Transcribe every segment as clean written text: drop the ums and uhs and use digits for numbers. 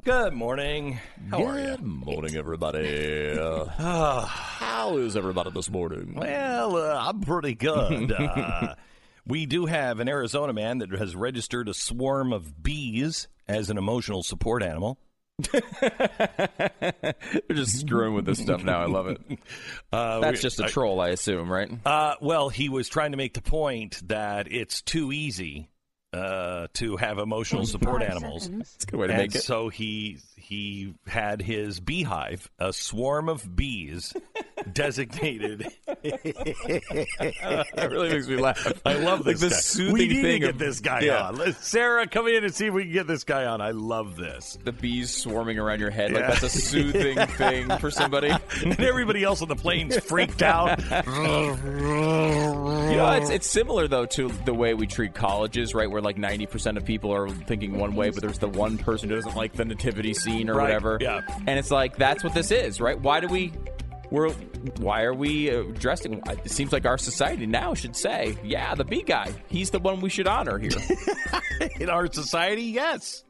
Good morning. How are you? Good morning, everybody. How is everybody this morning? Well, I'm pretty good. We do have an Arizona man that has registered a swarm of bees as an emotional support animal. They're just screwing with this stuff now. I love it. That's just a troll, I assume, right? Well, he was trying to make the point that it's too easy to have emotional support animals. That's a good way to make it. So he had his beehive, a swarm of bees, designated. That really makes me laugh. I love this the guy. soothing We need thing to get this guy on. Sarah, come in and see if we can get this guy on. I love this. The bees swarming around your head, like that's a soothing thing for somebody. And everybody else on the plane's freaked out. You know, it's similar, though, to the way we treat colleges, right? Where like 90% of people are thinking one way, but there's the one person who doesn't like the nativity scene or whatever. Yeah. And it's like, that's what this is, right? Why are we dressing? It seems like our society now should say, yeah, the bee guy, he's the one we should honor here. In our society, yes.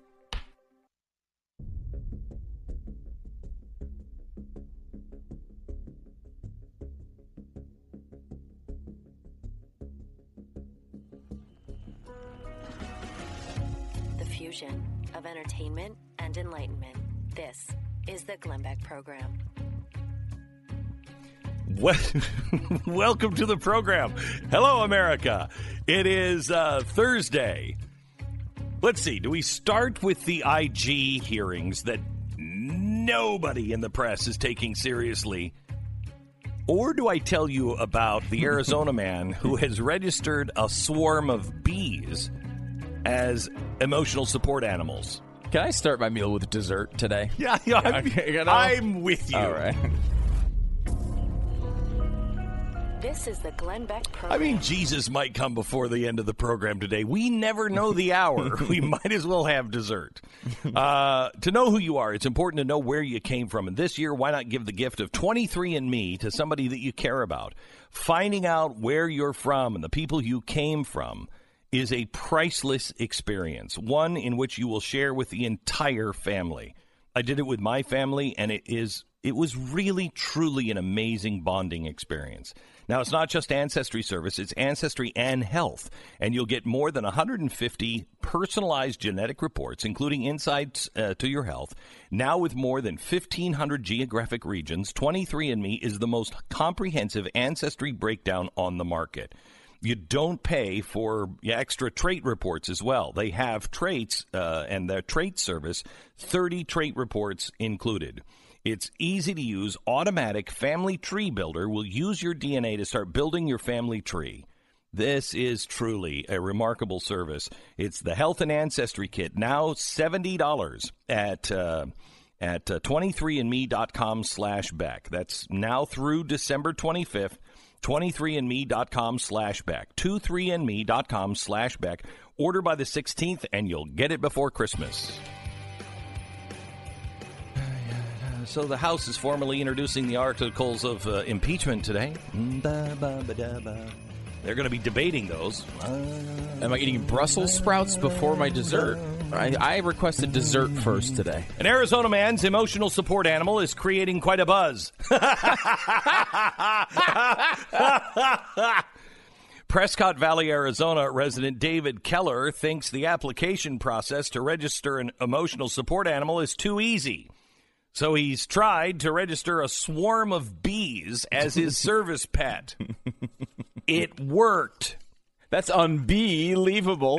The fusion of entertainment and enlightenment. This is the Glenn Beck Program. Welcome to the program. Hello, America. It is Thursday. Let's see. Do we start with the IG hearings that nobody in the press is taking seriously? Or do I tell you about the Arizona man who has registered a swarm of bees as emotional support animals? Can I start my meal with dessert today? Yeah, I'm with you. All right. This is the Glenn Beck Program. I mean, Jesus might come before the end of the program today. We never know the hour. We might as well have dessert. To know who you are, it's important to know where you came from. And this year, why not give the gift of 23andMe to somebody that you care about? Finding out where you're from and the people you came from is a priceless experience, one in which you will share with the entire family. I did it with my family, and it was really, truly an amazing bonding experience. Now, it's not just Ancestry Service, it's Ancestry and Health, and you'll get more than 150 personalized genetic reports, including insights to your health. Now, with more than 1,500 geographic regions, 23andMe is the most comprehensive ancestry breakdown on the market. You don't pay for extra trait reports as well. They have traits and their trait service, 30 trait reports included. It's easy to use. Automatic Family Tree Builder will use your DNA to start building your family tree. This is truly a remarkable service. It's the Health and Ancestry Kit, now $70 at 23andme.com/Beck. That's now through December 25th. 23andme.com/Beck. 23andme.com/Beck. Order by the 16th, and you'll get it before Christmas. So the House is formally introducing the articles of impeachment today. They're going to be debating those. Am I eating Brussels sprouts before my dessert? I requested dessert first today. An Arizona man's emotional support animal is creating quite a buzz. Prescott Valley, Arizona resident David Keller thinks the application process to register an emotional support animal is too easy. So he's tried to register a swarm of bees as his service pet. It worked. That's unbelievable.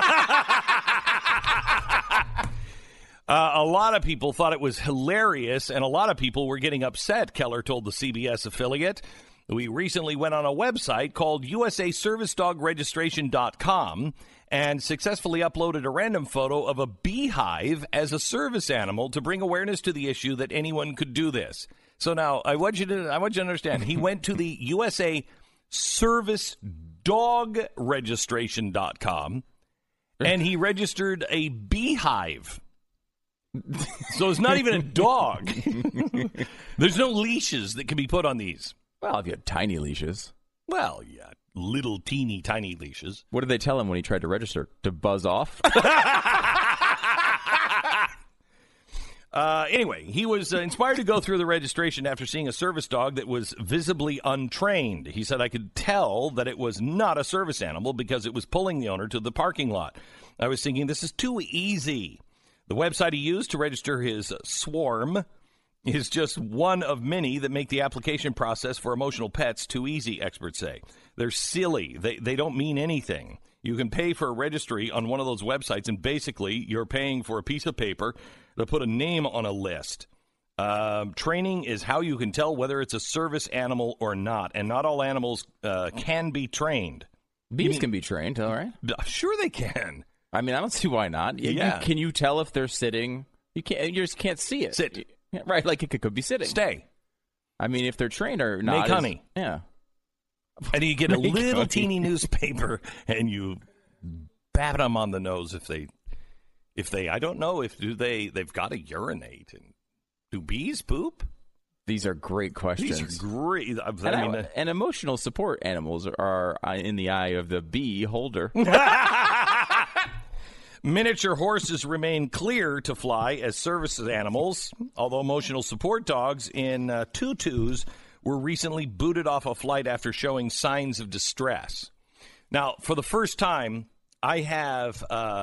A lot of people thought it was hilarious, and a lot of people were getting upset, Keller told the CBS affiliate. We recently went on a website called usaservicedogregistration.com and successfully uploaded a random photo of a beehive as a service animal to bring awareness to the issue that anyone could do this. So now I want you to understand. He went to the usaservicedogregistration.com and he registered a beehive. So it's not even a dog. There's no leashes that can be put on these. Well, if you had tiny leashes. Well, yeah, little teeny tiny leashes. What did they tell him when he tried to register? To buzz off? Anyway, he was inspired to go through the registration after seeing a service dog that was visibly untrained. He said, I could tell that it was not a service animal because it was pulling the owner to the parking lot. I was thinking, this is too easy. The website he used to register his Swarm is just one of many that make the application process for emotional pets too easy, experts say. They're silly. They don't mean anything. You can pay for a registry on one of those websites, and basically you're paying for a piece of paper to put a name on a list. Training is how you can tell whether it's a service animal or not, and not all animals can be trained. Bees can be trained, all right? Sure they can. I mean, I don't see why not. Yeah. Can you tell if they're sitting? You just can't see it. Sit. Right, like it could be sitting. Stay. I mean, if they're trained or not. Make honey. Yeah. And you get a little teeny newspaper, and you bat them on the nose if they I don't know if they've got to urinate. And do bees poop? These are great questions. These are great. And emotional support animals are in the eye of the bee holder. Miniature horses remain clear to fly as service animals, although emotional support dogs in tutus were recently booted off a flight after showing signs of distress. Now, for the first time, I have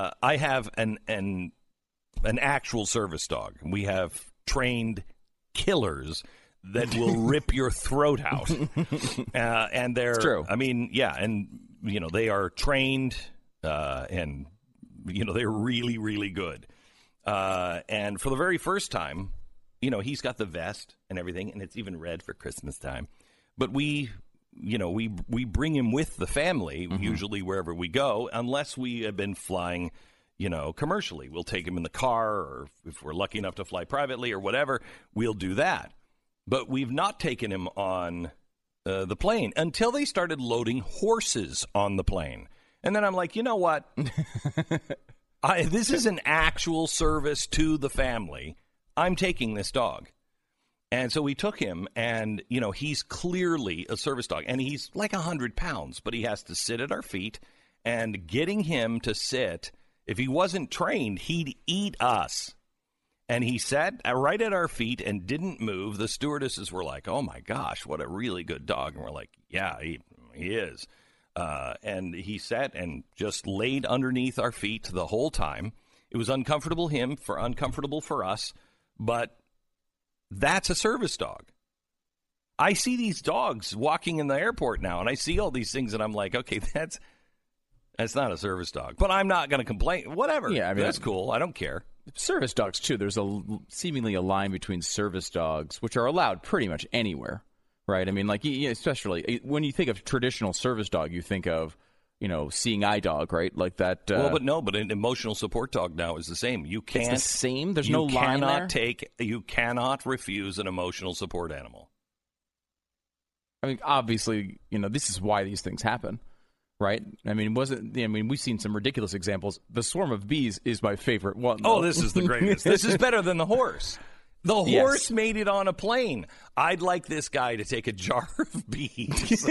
an actual service dog. We have trained killers that will rip your throat out, and they're it's true. I mean, yeah, and they are trained and. They're really, really good. And for the very first time, he's got the vest and everything, and it's even red for Christmas time. But we bring him with the family, usually wherever we go, unless we have been flying, commercially. We'll take him in the car, or if we're lucky enough to fly privately or whatever, we'll do that. But we've not taken him on the plane until they started loading horses on the plane. And then I'm like, you know what? This is an actual service to the family. I'm taking this dog. And so we took him, and, he's clearly a service dog. And he's like 100 pounds, but he has to sit at our feet. And getting him to sit, if he wasn't trained, he'd eat us. And he sat right at our feet and didn't move. The stewardesses were like, oh, my gosh, what a really good dog. And we're like, yeah, he is. And he sat and just laid underneath our feet the whole time. It was uncomfortable for us, but that's a service dog. I see these dogs walking in the airport now, and I see all these things, and I'm like, okay, that's not a service dog. But I'm not going to complain. Whatever. Yeah, I mean, that's cool. I don't care. Service dogs, too. There's seemingly a line between service dogs, which are allowed pretty much anywhere. Right, I mean, like, especially when you think of traditional service dog, you think of, seeing eye dog, right? Like that. But an emotional support dog now is the same. You can't. It's the same. There's no line there. You cannot refuse an emotional support animal. I mean, obviously, this is why these things happen, right? I mean, we've seen some ridiculous examples. The swarm of bees is my favorite one. Though. Oh, this is the greatest. This is better than the horse. The horse made it on a plane. I'd like this guy to take a jar of bees.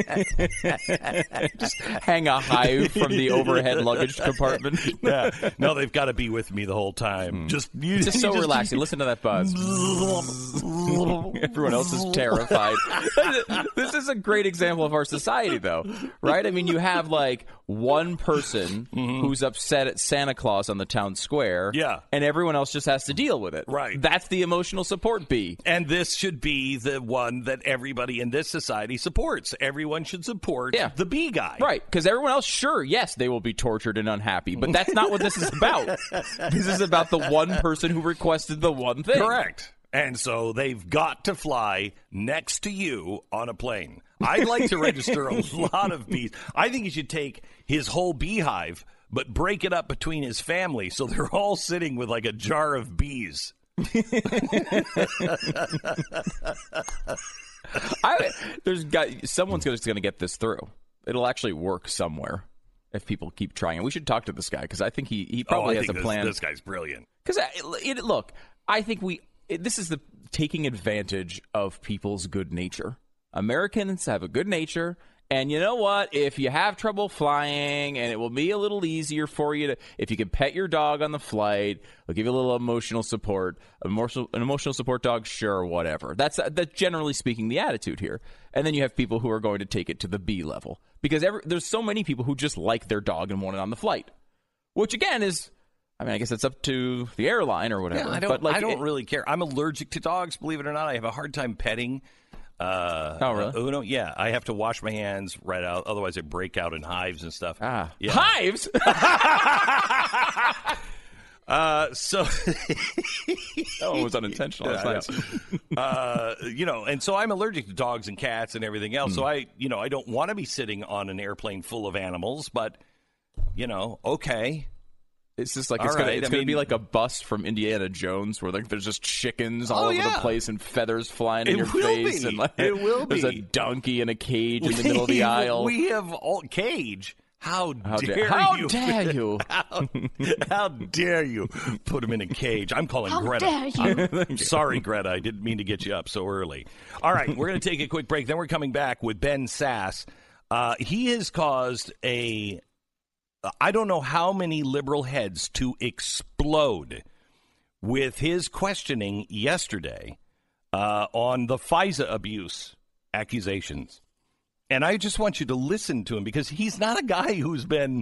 Just hang a hive from the overhead luggage compartment. Yeah. No, they've got to be with me the whole time. Just so relaxing. Listen to that buzz. Everyone else is terrified. This is a great example of our society, though, right? I mean, you have like one person who's upset at Santa Claus on the town square, and everyone else just has to deal with it. Right. That's the emotional support bee. And this should be the one that everybody in this society supports. Everyone should support the bee guy. Right, because everyone else, sure, yes, they will be tortured and unhappy, but that's not what this is about. This is about the one person who requested the one thing. Correct. And so they've got to fly next to you on a plane. I'd like to register a lot of bees. I think you should take his whole beehive, but break it up between his family so they're all sitting with like a jar of bees. Someone's just going to get this through. It'll actually work somewhere if people keep trying. And we should talk to this guy because I think he probably has a plan. This guy's brilliant. Because look, I think this is the taking advantage of people's good nature. Americans have a good nature, And you know what? If you have trouble flying, and it will be a little easier for you if you can pet your dog on the flight, they'll give you a little emotional support. An emotional support dog, sure, whatever. That's generally speaking the attitude here. And then you have people who are going to take it to the B level because there's so many people who just like their dog and want it on the flight, which again is. I mean, I guess it's up to the airline or whatever. Yeah, I don't really care. I'm allergic to dogs, believe it or not. I have a hard time petting. Oh, really? Uno, yeah. I have to wash my hands right out. Otherwise, I break out in hives and stuff. Ah. Yeah. Hives? So that one was unintentional. That's nice. And so I'm allergic to dogs and cats and everything else. So I don't want to be sitting on an airplane full of animals, but, okay. It's just like it's going to be like a bus from Indiana Jones where there's just chickens all over the place and feathers flying in your face. And it will be. There's a donkey in a cage in the middle of the aisle. We have cage. How dare you? How dare you? How dare you put him in a cage? I'm calling Greta. How dare you? Sorry, Greta. I didn't mean to get you up so early. All right, we're going to take a quick break. Then we're coming back with Ben Sasse. He has caused I don't know how many liberal heads to explode with his questioning yesterday on the FISA abuse accusations. And I just want you to listen to him because he's not a guy who's been,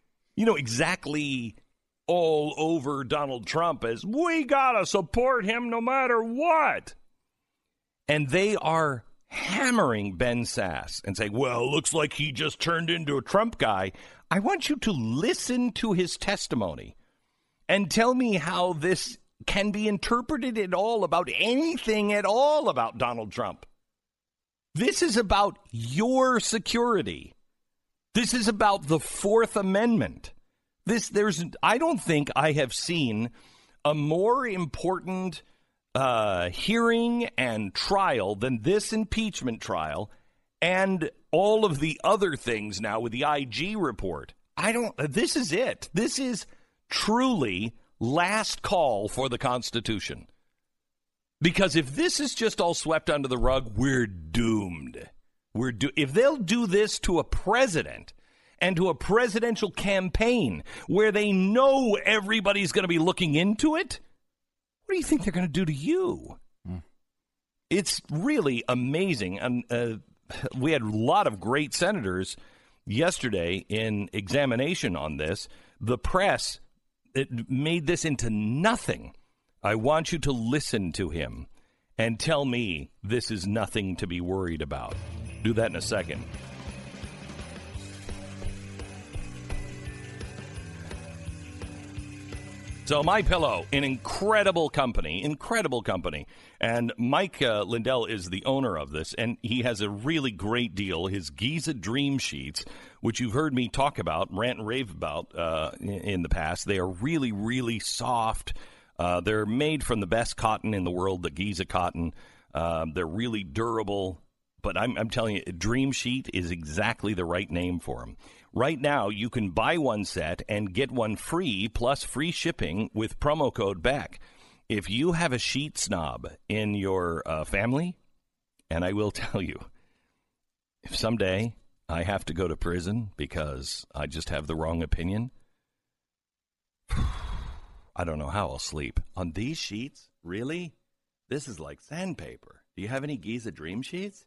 exactly all over Donald Trump as we got to support him no matter what. And they are hammering Ben Sasse and saying, well, looks like he just turned into a Trump guy. I want you to listen to his testimony and tell me how this can be interpreted at all about anything at all about Donald Trump. This is about your security. This is about the Fourth Amendment. I don't think I have seen a more important hearing and trial than this impeachment trial and all of the other things now with the IG report. This is it. This is truly last call for the Constitution. Because if this is just all swept under the rug, we're doomed. If they'll do this to a president and to a presidential campaign where they know everybody's going to be looking into it, what do you think they're going to do to you? It's really amazing. And we had a lot of great senators yesterday in examination on this. The press made this into nothing. I want you to listen to him and tell me this is nothing to be worried about. Do that in a second. So MyPillow, an incredible company. And Mike Lindell is the owner of this, and he has a really great deal. His Giza Dream Sheets, which you've heard me talk about, rant and rave about in the past. They are really, really soft. They're made from the best cotton in the world, the Giza cotton. They're really durable. But I'm telling you, Dream Sheet is exactly the right name for them. Right now, you can buy one set and get one free, plus free shipping with promo code BECK. If you have a sheet snob in your family, and I will tell you, if someday I have to go to prison because I just have the wrong opinion, I don't know how I'll sleep. On these sheets? Really? This is like sandpaper. Do you have any Giza Dream Sheets?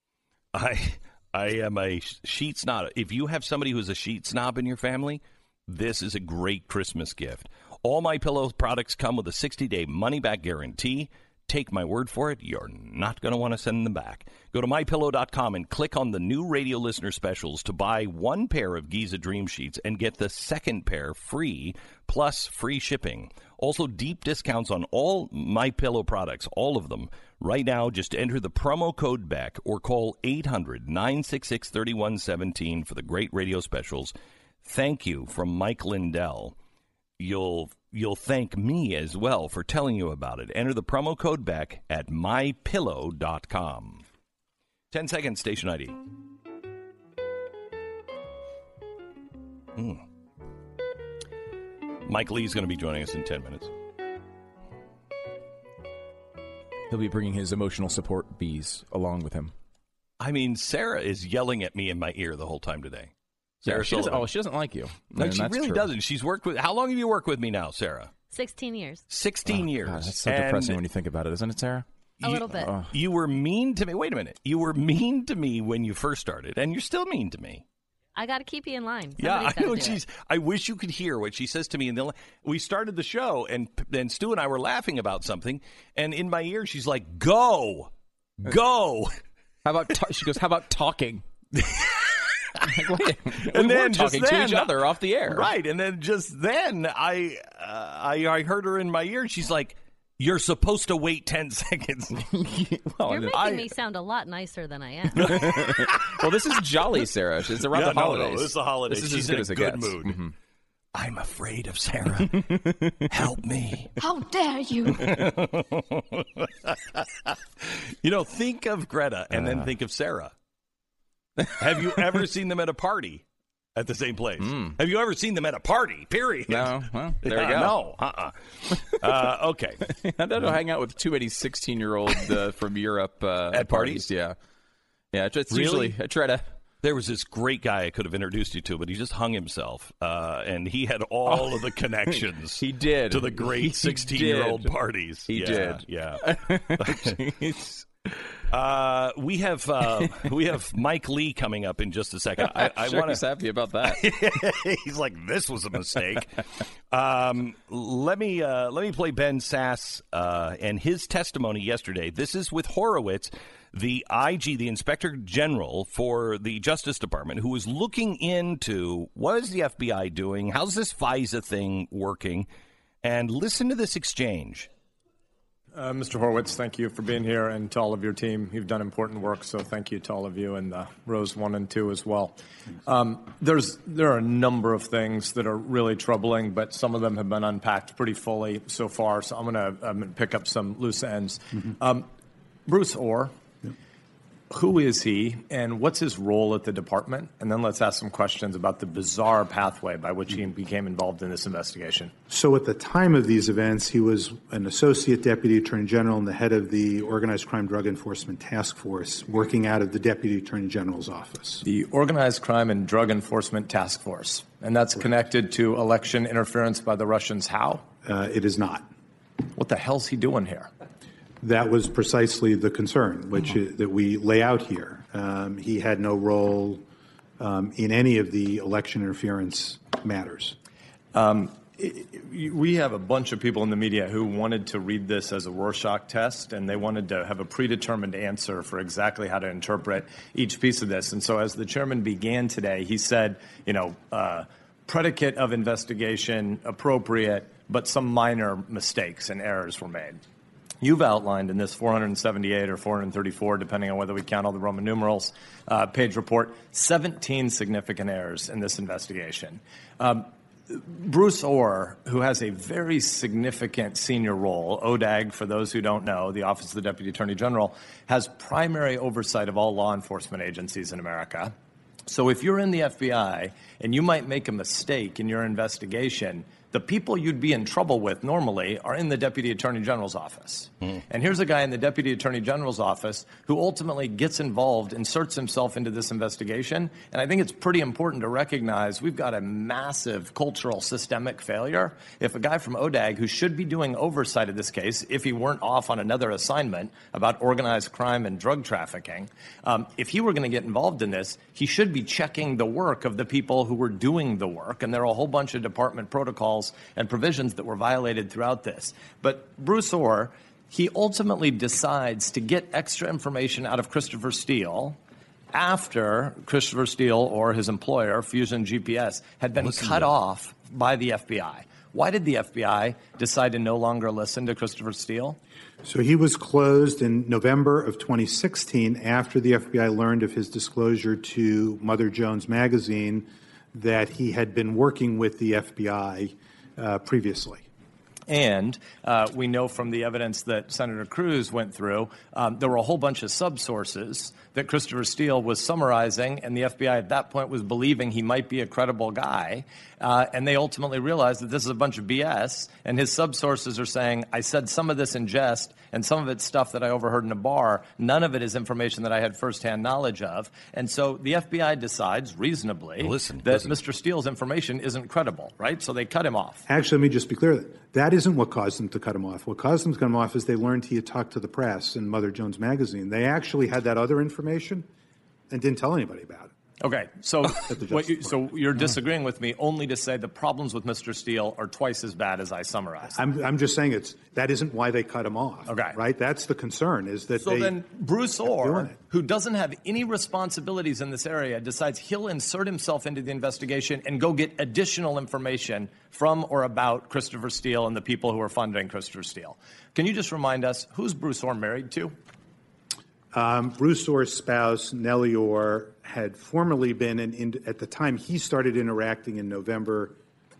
I am a sheet snob. If you have somebody who's a sheet snob in your family, this is a great Christmas gift. All MyPillow products come with a 60-day money-back guarantee. Take my word for it, you're not going to want to send them back. Go to MyPillow.com and click on the new radio listener specials to buy one pair of Giza Dream Sheets and get the second pair free, plus free shipping. Also, deep discounts on all MyPillow products, all of them. Right now, just enter the promo code BECK or call 800-966-3117 for the great radio specials. Thank you from Mike Lindell. You'll thank me as well for telling you about it. Enter the promo code BECK at MyPillow.com. 10 seconds, station ID. Mike Lee's going to be joining us in 10 minutes. He'll be bringing his emotional support bees along with him. I mean, Sarah is yelling at me in my ear the whole time today. Yeah, Sarah Sullivan. she doesn't like you. No, she really true. doesn't. She's worked with. How long have you worked with me now, Sarah? 16 years. 16 years. God, that's so depressing when you think about it, isn't it, Sarah? A little bit. You were mean to me. Wait a minute. You were mean to me when you first started, and you're still mean to me. I got to keep you in line. Yeah, I know. She's. I wish you could hear what she says to me. We started the show, and then Stu and I were laughing about something, and in my ear, she's like, "Go, go." How about she goes? How about talking? Like, wait, And we then were talking just to then, each other off the air, right? And then just then, I heard her in my ear. She's like, "You're supposed to wait 10 seconds." Well, You're making me sound a lot nicer than I am. well, this is jolly, Sarah. It's around the holidays. No, this is the holidays. This is She's as good in as a it good gets. mood. Mm-hmm. I'm afraid of Sarah. Help me. How dare you? Think of Greta and then think of Sarah. Have you ever seen them at a party at the same place? Have you ever seen them at a party, period? No. Well, there you go. No. Okay. I don't hang out with too many 16-year-olds from Europe At parties? Yeah. Yeah, it's Really? usually I try to. There was this great guy I could have introduced you to, but he just hung himself, and he had all of the connections. He did. To the great 16-year-old did. parties. He did. Yeah. We have Mike Lee coming up in just a second. I sure, want he's happy about that. He's like, this was a mistake. Let me play Ben Sass and his testimony yesterday. This is with Horowitz, the IG, the Inspector General for the Justice Department, who was looking into what is the FBI doing, how's this FISA thing working, and listen to this exchange. Mr. Horowitz, thank you for being here, and to all of your team. You've done important work, so thank you to all of you and rows 1 and 2 as well. There are a number of things that are really troubling, but some of them have been unpacked pretty fully so far, so I'm going to pick up some loose ends. Bruce Orr, who is he, and what's his role at the department? And then let's ask some questions about the bizarre pathway by which he became involved in this investigation. So at the time of these events, he was an associate deputy attorney general and the head of the Organized Crime Drug Enforcement Task Force, working out of the deputy attorney general's office. The Organized Crime and Drug Enforcement Task Force. And that's connected to election interference by the Russians. How? It is not. What the hell's he doing here? That was precisely the concern, which that we lay out here. He had no role in any of the election interference matters. We have a bunch of people in the media who wanted to read this as a Rorschach test, and they wanted to have a predetermined answer for exactly how to interpret each piece of this. And so as the chairman began today, he said, predicate of investigation appropriate, but some minor mistakes and errors were made. You've outlined in this 478 or 434, depending on whether we count all the Roman numerals, page report, 17 significant errors in this investigation. Bruce Orr, who has a very significant senior role, ODAG, for those who don't know, the Office of the Deputy Attorney General, has primary oversight of all law enforcement agencies in America. So if you're in the FBI and you might make a mistake in your investigation, the people you'd be in trouble with normally are in the Deputy Attorney General's office. And here's a guy in the Deputy Attorney General's office who ultimately gets involved, inserts himself into this investigation. And I think it's pretty important to recognize we've got a massive cultural systemic failure. If a guy from ODAG, who should be doing oversight of this case, if he weren't off on another assignment about organized crime and drug trafficking, if he were going to get involved in this, he should be checking the work of the people who were doing the work. And there are a whole bunch of department protocols and provisions that were violated throughout this. But Bruce Orr, he ultimately decides to get extra information out of Christopher Steele after Christopher Steele or his employer, Fusion GPS, had been cut off by the FBI. Why did the FBI decide to no longer listen to Christopher Steele? So he was closed in November of 2016 after the FBI learned of his disclosure to Mother Jones magazine that he had been working with the FBI previously. And we know from the evidence that Senator Cruz went through, there were a whole bunch of subsources that Christopher Steele was summarizing, and the FBI at that point was believing he might be a credible guy. And they ultimately realized that this is a bunch of BS, and his subsources are saying, I said some of this in jest, and some of it's stuff that I overheard in a bar. None of it is information that I had firsthand knowledge of. And so the FBI decides, reasonably, that Mr. Steele's information isn't credible, right? So they cut him off. Actually, let me just be clear. That isn't what caused them to cut him off. What caused them to cut him off is they learned he had talked to the press in Mother Jones Magazine. They actually had that other information and didn't tell anybody about it. Okay, so so you're disagreeing with me only to say the problems with Mr. Steele are twice as bad as I summarized. I'm just saying that isn't why they cut him off. Okay. Right? That's the concern, is that so then Bruce Orr, it. who doesn't have any responsibilities in this area, decides he'll insert himself into the investigation and go get additional information from or about Christopher Steele and the people who are funding Christopher Steele. Can you just remind us, who's Bruce Orr married to? Bruce Orr's spouse, Nellie Orr, had formerly been, at the time he started interacting in November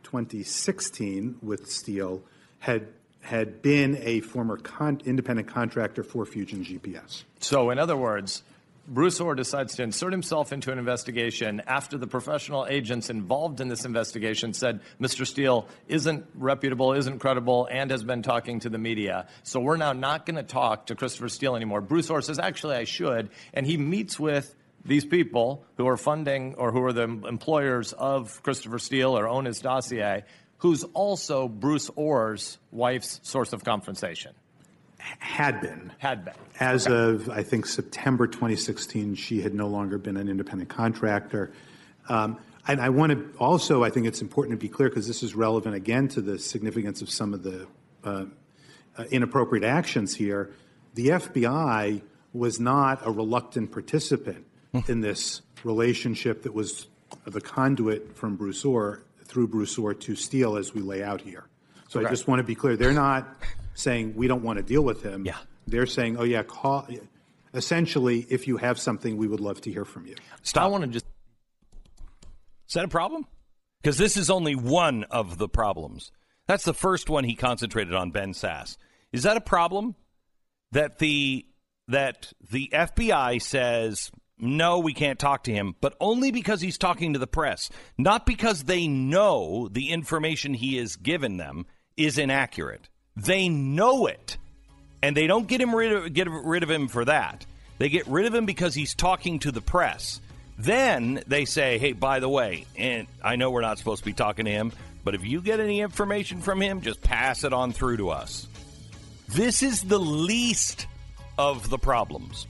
2016 with Steele, had been a former independent contractor for Fusion GPS. So, in other words, Bruce Orr decides to insert himself into an investigation after the professional agents involved in this investigation said Mr. Steele isn't reputable, isn't credible, and has been talking to the media. So we're now not going to talk to Christopher Steele anymore. Bruce Orr says, actually, I should. And he meets with these people who are funding or who are the employers of Christopher Steele or own his dossier, who's also Bruce Orr's wife's source of compensation. Had been. As okay. of, I think, September 2016, she had no longer been an independent contractor. And I want to also, I think it's important to be clear, because this is relevant, again, to the significance of some of the inappropriate actions here. The FBI was not a reluctant participant in this relationship that was the conduit from Bruce Orr, through Bruce Orr to Steele, as we lay out here. So I just want to be clear. They're not saying we don't want to deal with him. Yeah. They're saying, oh, yeah, essentially, if you have something, we would love to hear from you. Stop. I want to just... Is that a problem? Because this is only one of the problems. That's the first one he concentrated on, Ben Sasse. Is that a problem? That the FBI says, no, we can't talk to him, but only because he's talking to the press, not because they know the information he has given them is inaccurate. They know it, and they don't get rid of him for that. They get rid of him because he's talking to the press. Then they say, hey, by the way, and I know we're not supposed to be talking to him, but if you get any information from him, just pass it on through to us. This is the least of the problems.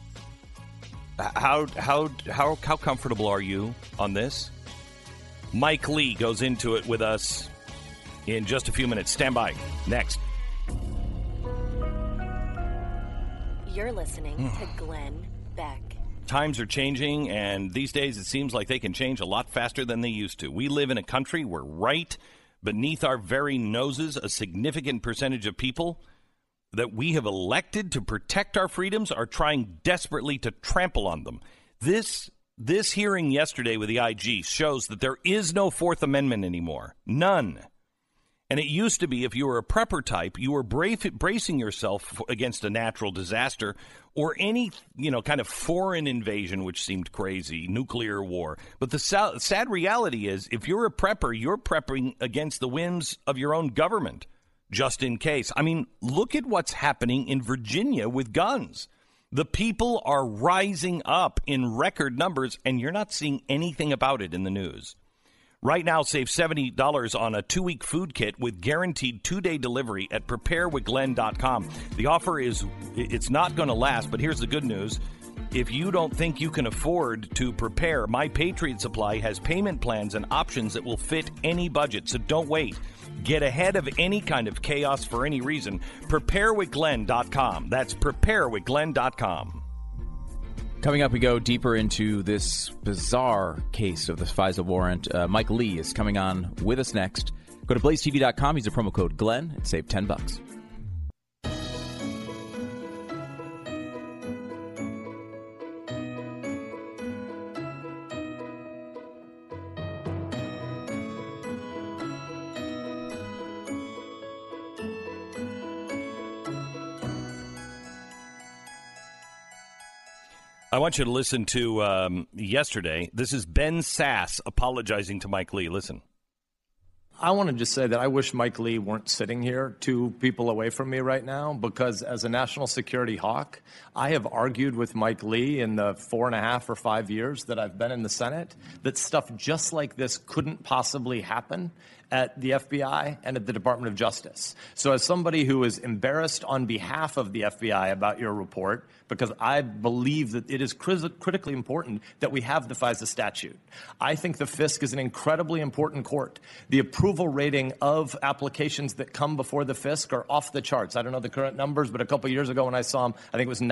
How comfortable are you on this? Mike Lee goes into it with us in just a few minutes. Stand by. Next. You're listening to Glenn Beck. Times are changing, and these days it seems like they can change a lot faster than they used to. We live in a country where right beneath our very noses, a significant percentage of people that we have elected to protect our freedoms are trying desperately to trample on them. This hearing yesterday with the IG shows that there is no Fourth Amendment anymore. None. And it used to be if you were a prepper type, you were bracing yourself against a natural disaster or any, kind of foreign invasion, which seemed crazy, nuclear war. But the sad reality is if you're a prepper, you're prepping against the whims of your own government, just in case. I mean, look at what's happening in Virginia with guns. The people are rising up in record numbers, and you're not seeing anything about it in the news. Right now, save $70 on a 2-week food kit with guaranteed 2-day delivery at preparewithglenn.com. The offer it's not going to last, but here's the good news. If you don't think you can afford to prepare, My Patriot Supply has payment plans and options that will fit any budget, so don't wait. Get ahead of any kind of chaos for any reason. Preparewithglenn.com. That's preparewithglenn.com. Coming up, we go deeper into this bizarre case of the FISA warrant. Mike Lee is coming on with us next. Go to blazetv.com. Use the promo code Glenn and save $10. I want you to listen to yesterday. This is Ben Sasse apologizing to Mike Lee. Listen. I want to just say that I wish Mike Lee weren't sitting here 2 people away from me right now, because as a national security hawk, I have argued with Mike Lee in the 4.5 or 5 years that I've been in the Senate that stuff just like this couldn't possibly happen at the FBI and at the Department of Justice. So as somebody who is embarrassed on behalf of the FBI about your report, because I believe that it is critically important that we have the FISA statute. I think the FISC is an incredibly important court. The approval rating of applications that come before the FISC are off the charts. I don't know the current numbers, but a couple of years ago when I saw them, I think it was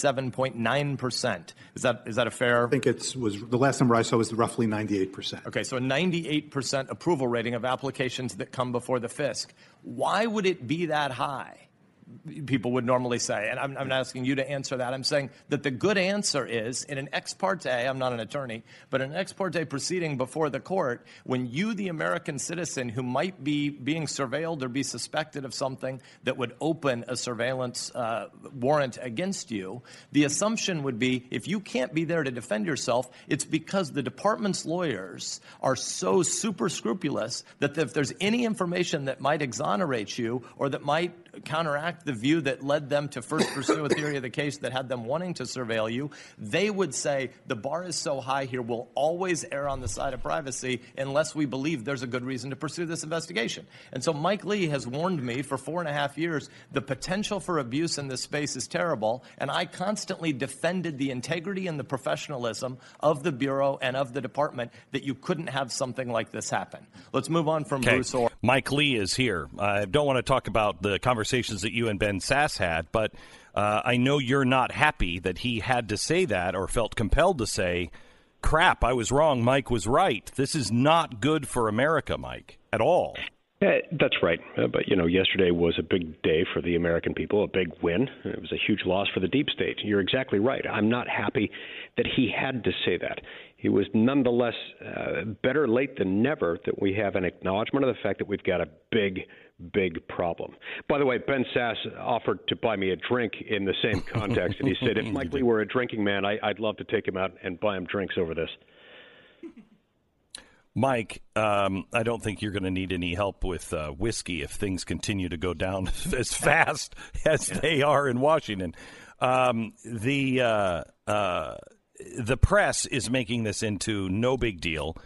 97.9%. Is that a fair? I think was the last number I saw was roughly 98%. Okay, so a 98% approval rating of applications that come before the FISC. Why would it be that high? People would normally say, and I'm not asking you to answer that. I'm saying that the good answer is in an ex parte, I'm not an attorney, but in an ex parte proceeding before the court, when you, the American citizen who might be being surveilled or be suspected of something that would open a surveillance warrant against you, the assumption would be if you can't be there to defend yourself, it's because the department's lawyers are so super scrupulous that if there's any information that might exonerate you or that might counteract the view that led them to first pursue a theory of the case that had them wanting to surveil you, they would say the bar is so high here, we'll always err on the side of privacy unless we believe there's a good reason to pursue this investigation. And so Mike Lee has warned me for 4.5 years the potential for abuse in this space is terrible, and I constantly defended the integrity and the professionalism of the Bureau and of the department that you couldn't have something like this happen. Let's move on from Bruce Ohr. Mike Lee is here. I don't want to talk about the conversations that you and Ben Sasse had, but I know you're not happy that he had to say that or felt compelled to say, crap, I was wrong, Mike was right. This is not good for America, Mike, at all. That's right. But, yesterday was a big day for the American people, a big win. It was a huge loss for the deep state. You're exactly right. I'm not happy that he had to say that. He was nonetheless better late than never that we have an acknowledgement of the fact that we've got a big problem. By the way, Ben Sasse offered to buy me a drink in the same context, and he said if Mike Lee were a drinking man, I'd love to take him out and buy him drinks over this. Mike, I don't think you're going to need any help with whiskey if things continue to go down as fast as they are in Washington. The press is making this into no big deal.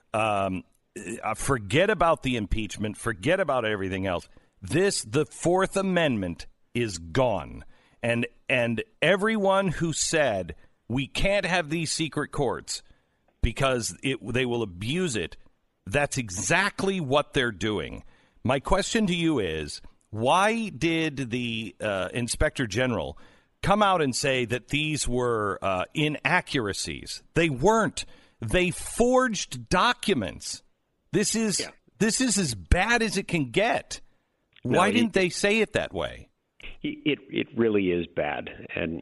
Forget about the impeachment. Forget about everything else. The Fourth Amendment is gone. And everyone who said we can't have these secret courts because they will abuse it, that's exactly what they're doing. My question to you is, why did the Inspector General come out and say that these were inaccuracies? They weren't. They forged documents. This is as bad as it can get. Why didn't they say it that way? It really is bad. And,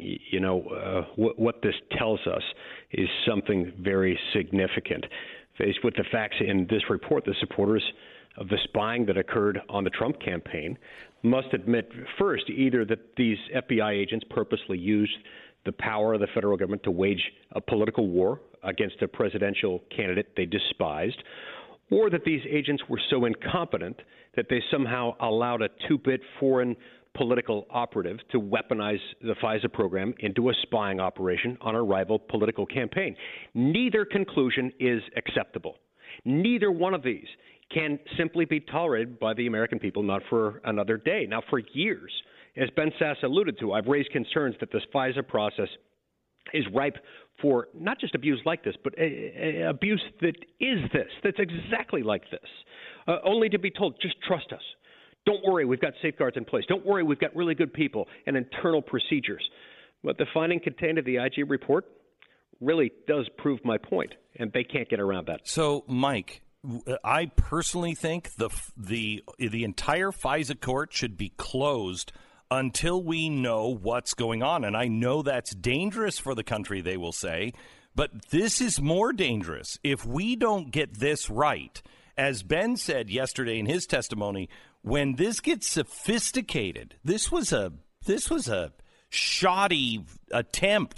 what this tells us is something very significant. Faced with the facts in this report, the supporters of the spying that occurred on the Trump campaign must admit first either that these FBI agents purposely used the power of the federal government to wage a political war against a presidential candidate they despised, or that these agents were so incompetent that they somehow allowed a two-bit foreign political operative to weaponize the FISA program into a spying operation on a rival political campaign. Neither conclusion is acceptable. Neither one of these can simply be tolerated by the American people, not for another day. Now, for years, as Ben Sasse alluded to, I've raised concerns that this FISA process is ripe for not just abuse like this, but abuse that is this, that's exactly like this, only to be told, just trust us. Don't worry, we've got safeguards in place. Don't worry, we've got really good people and internal procedures. But the finding contained in the IG report really does prove my point, and they can't get around that. So, Mike, I personally think the entire FISA court should be closed until we know what's going on. And I know that's dangerous for the country, they will say, but this is more dangerous. If we don't get this right, as Ben said yesterday in his testimony, when this gets sophisticated, this was a shoddy attempt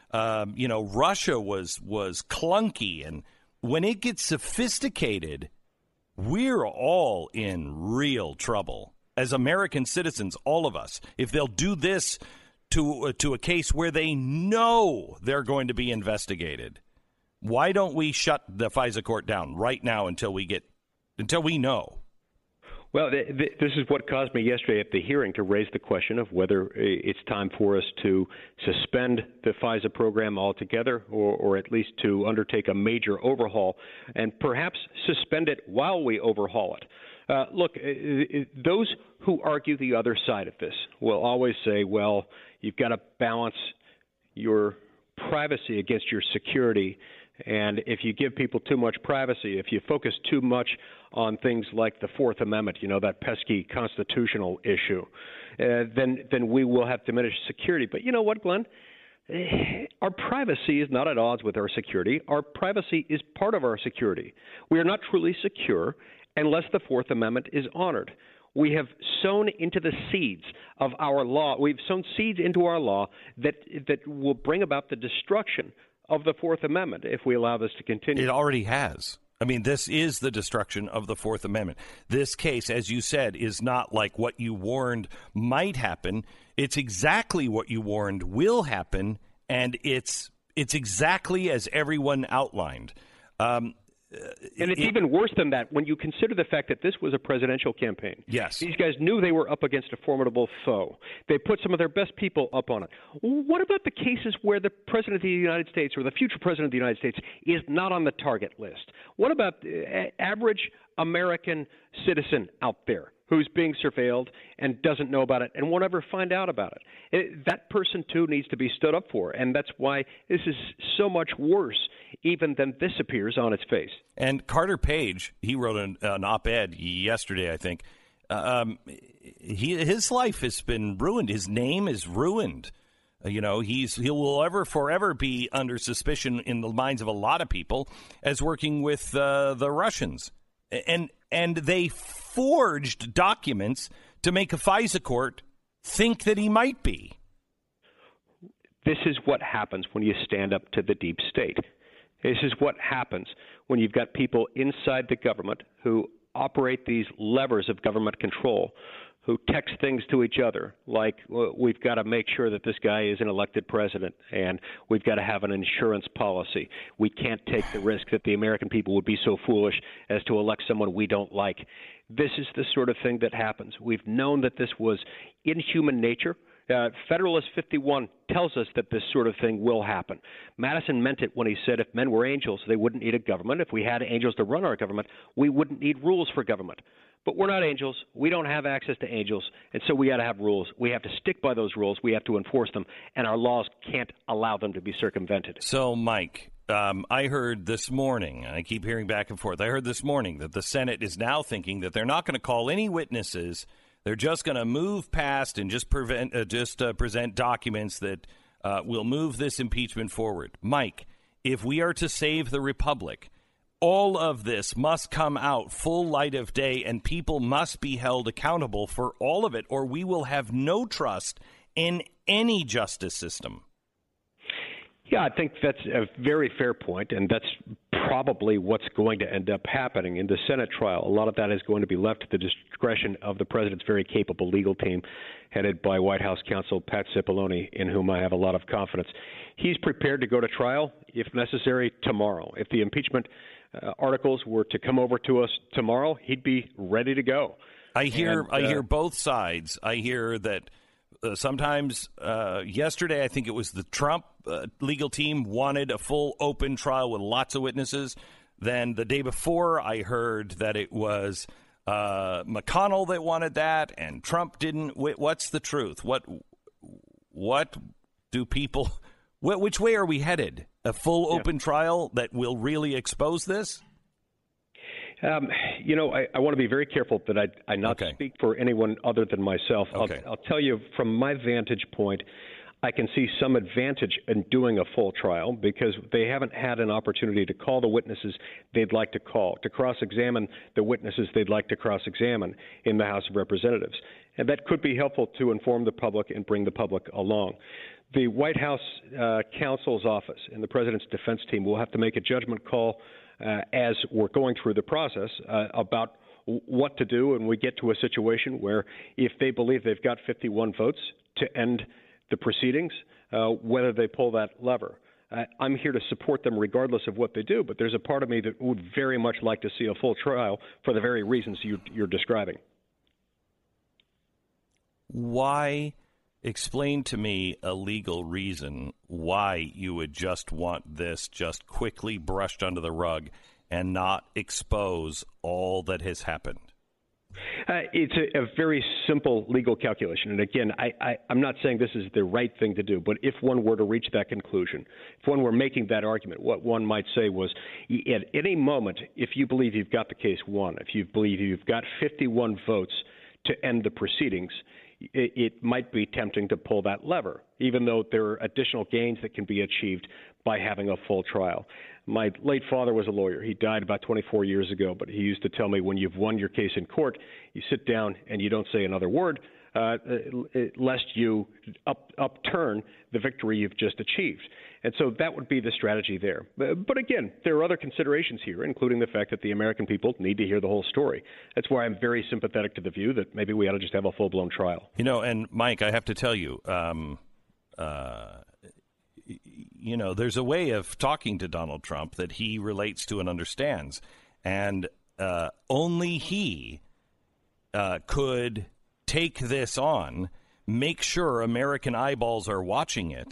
Russia was clunky. And when it gets sophisticated, we're all in real trouble. As American citizens, all of us, if they'll do this to a case where they know they're going to be investigated, why don't we shut the FISA court down right now until we know? Well, this is what caused me yesterday at the hearing to raise the question of whether it's time for us to suspend the FISA program altogether or at least to undertake a major overhaul and perhaps suspend it while we overhaul it. Look, those who argue the other side of this will always say, well, you've got to balance your privacy against your security. And if you give people too much privacy, if you focus too much on things like the Fourth Amendment, that pesky constitutional issue, then we will have diminished security. But you know what, Glenn? Our privacy is not at odds with our security. Our privacy is part of our security. We are not truly secure unless the Fourth Amendment is honored. We have sown into the seeds of our law. We've sown seeds into our law that will bring about the destruction of the Fourth Amendment if we allow this to continue. It already has. I mean, this is the destruction of the Fourth Amendment. This case, as you said, is not like what you warned might happen. It's exactly what you warned will happen, and it's exactly as everyone outlined. And it's even worse than that when you consider the fact that this was a presidential campaign. Yes. These guys knew they were up against a formidable foe. They put some of their best people up on it. What about the cases where the President of the United States or the future President of the United States is not on the target list? What about the average American citizen out there who's being surveilled and doesn't know about it and won't ever find out about it? That person, too, needs to be stood up for, and that's why this is so much worse even than this appears on its face. And Carter Page, he wrote an op-ed yesterday, I think. His life has been ruined. His name is ruined. He will forever be under suspicion in the minds of a lot of people as working with the Russians. And they forged documents to make a FISA court think that he might be. This is what happens when you stand up to the deep state. This is what happens when you've got people inside the government who operate these levers of government control, who text things to each other like, we've got to make sure that this guy is an elected president, and we've got to have an insurance policy. We can't take the risk that the American people would be so foolish as to elect someone we don't like. This is the sort of thing that happens. We've known that this was in human nature. Federalist 51 tells us that this sort of thing will happen. Madison meant it when he said if men were angels, they wouldn't need a government. If we had angels to run our government, we wouldn't need rules for government. But we're not angels. We don't have access to angels, and so we got to have rules. We have to stick by those rules. We have to enforce them, and our laws can't allow them to be circumvented. So, Mike, I heard this morning, and I keep hearing back and forth, I heard this morning that the Senate is now thinking that they're not going to call any witnesses. They're just going to move past and just present documents that will move this impeachment forward. Mike, if we are to save the republic, all of this must come out full light of day, and people must be held accountable for all of it, or we will have no trust in any justice system. Yeah, I think that's a very fair point, and that's probably what's going to end up happening in the Senate trial. A lot of that is going to be left to the discretion of the president's very capable legal team, headed by White House counsel Pat Cipollone, in whom I have a lot of confidence. He's prepared to go to trial, if necessary, tomorrow. If the impeachment articles were to come over to us tomorrow, he'd be ready to go. I hear both sides. I hear that sometimes yesterday, I think it was the Trump legal team wanted a full open trial with lots of witnesses. Then the day before, I heard that it was McConnell that wanted that, and Trump didn't. What's the truth? What do people? Which way are we headed? A full open trial that will really expose this? I want to be very careful that I not speak for anyone other than myself. Okay. I'll tell you from my vantage point, I can see some advantage in doing a full trial because they haven't had an opportunity to call the witnesses they'd like to call, to cross-examine the witnesses they'd like to cross-examine in the House of Representatives. And that could be helpful to inform the public and bring the public along. The White House counsel's office and the president's defense team will have to make a judgment call as we're going through the process about what to do, and we get to a situation where if they believe they've got 51 votes to end the proceedings, whether they pull that lever. I'm here to support them regardless of what they do, but there's a part of me that would very much like to see a full trial for the very reasons you're describing. Why? Explain to me a legal reason why you would just want this just quickly brushed under the rug and not expose all that has happened. It's a very simple legal calculation. And again, I'm not saying this is the right thing to do, but if one were to reach that conclusion, if one were making that argument, what one might say was, at any moment, if you believe you've got the case won, if you believe you've got 51 votes to end the proceedings, it might be tempting to pull that lever, even though there are additional gains that can be achieved by having a full trial. My late father was a lawyer. He died about 24 years ago, but he used to tell me when you've won your case in court, you sit down and you don't say another word, lest you upturn the victory you've just achieved. And so that would be the strategy there. But again, there are other considerations here, including the fact that the American people need to hear the whole story. That's why I'm very sympathetic to the view that maybe we ought to just have a full-blown trial. You know, and Mike, I have to tell you, you know, there's a way of talking to Donald Trump that he relates to and understands. And only he could take this on, make sure American eyeballs are watching it,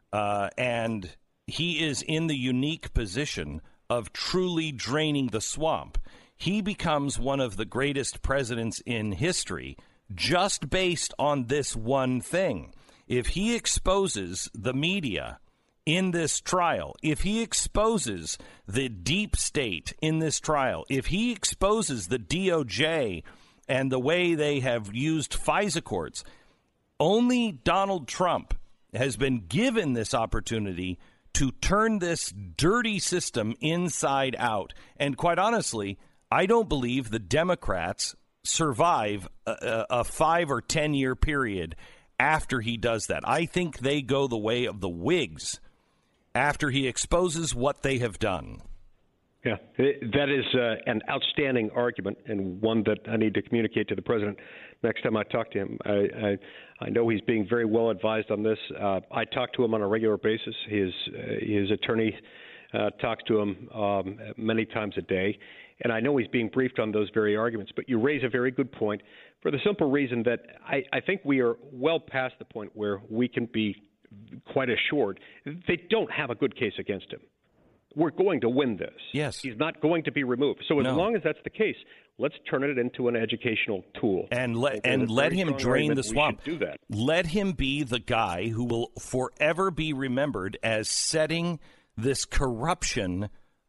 and he is in the unique position of truly draining the swamp. He becomes one of the greatest presidents in history just based on this one thing. If he exposes the media in this trial, if he exposes the deep state in this trial, if he exposes the DOJ and the way they have used FISA courts, only Donald Trump has been given this opportunity to turn this dirty system inside out. And quite honestly, I don't believe the Democrats survive a 5 or 10 year period after he does that. I think they go the way of the Whigs after he exposes what they have done. Yeah, that is an outstanding argument, and one that I need to communicate to the president next time I talk to him. I know he's being very well advised on this. I talk to him on a regular basis. His attorney talks to him many times a day, and I know he's being briefed on those very arguments. But you raise a very good point for the simple reason that I think we are well past the point where we can be quite assured they don't have a good case against him. We're going to win this. Yes. He's not going to be removed. So as long as that's the case, let's turn it into an educational tool. And let him drain the swamp. Do that. Let him be the guy who will forever be remembered as setting this corruption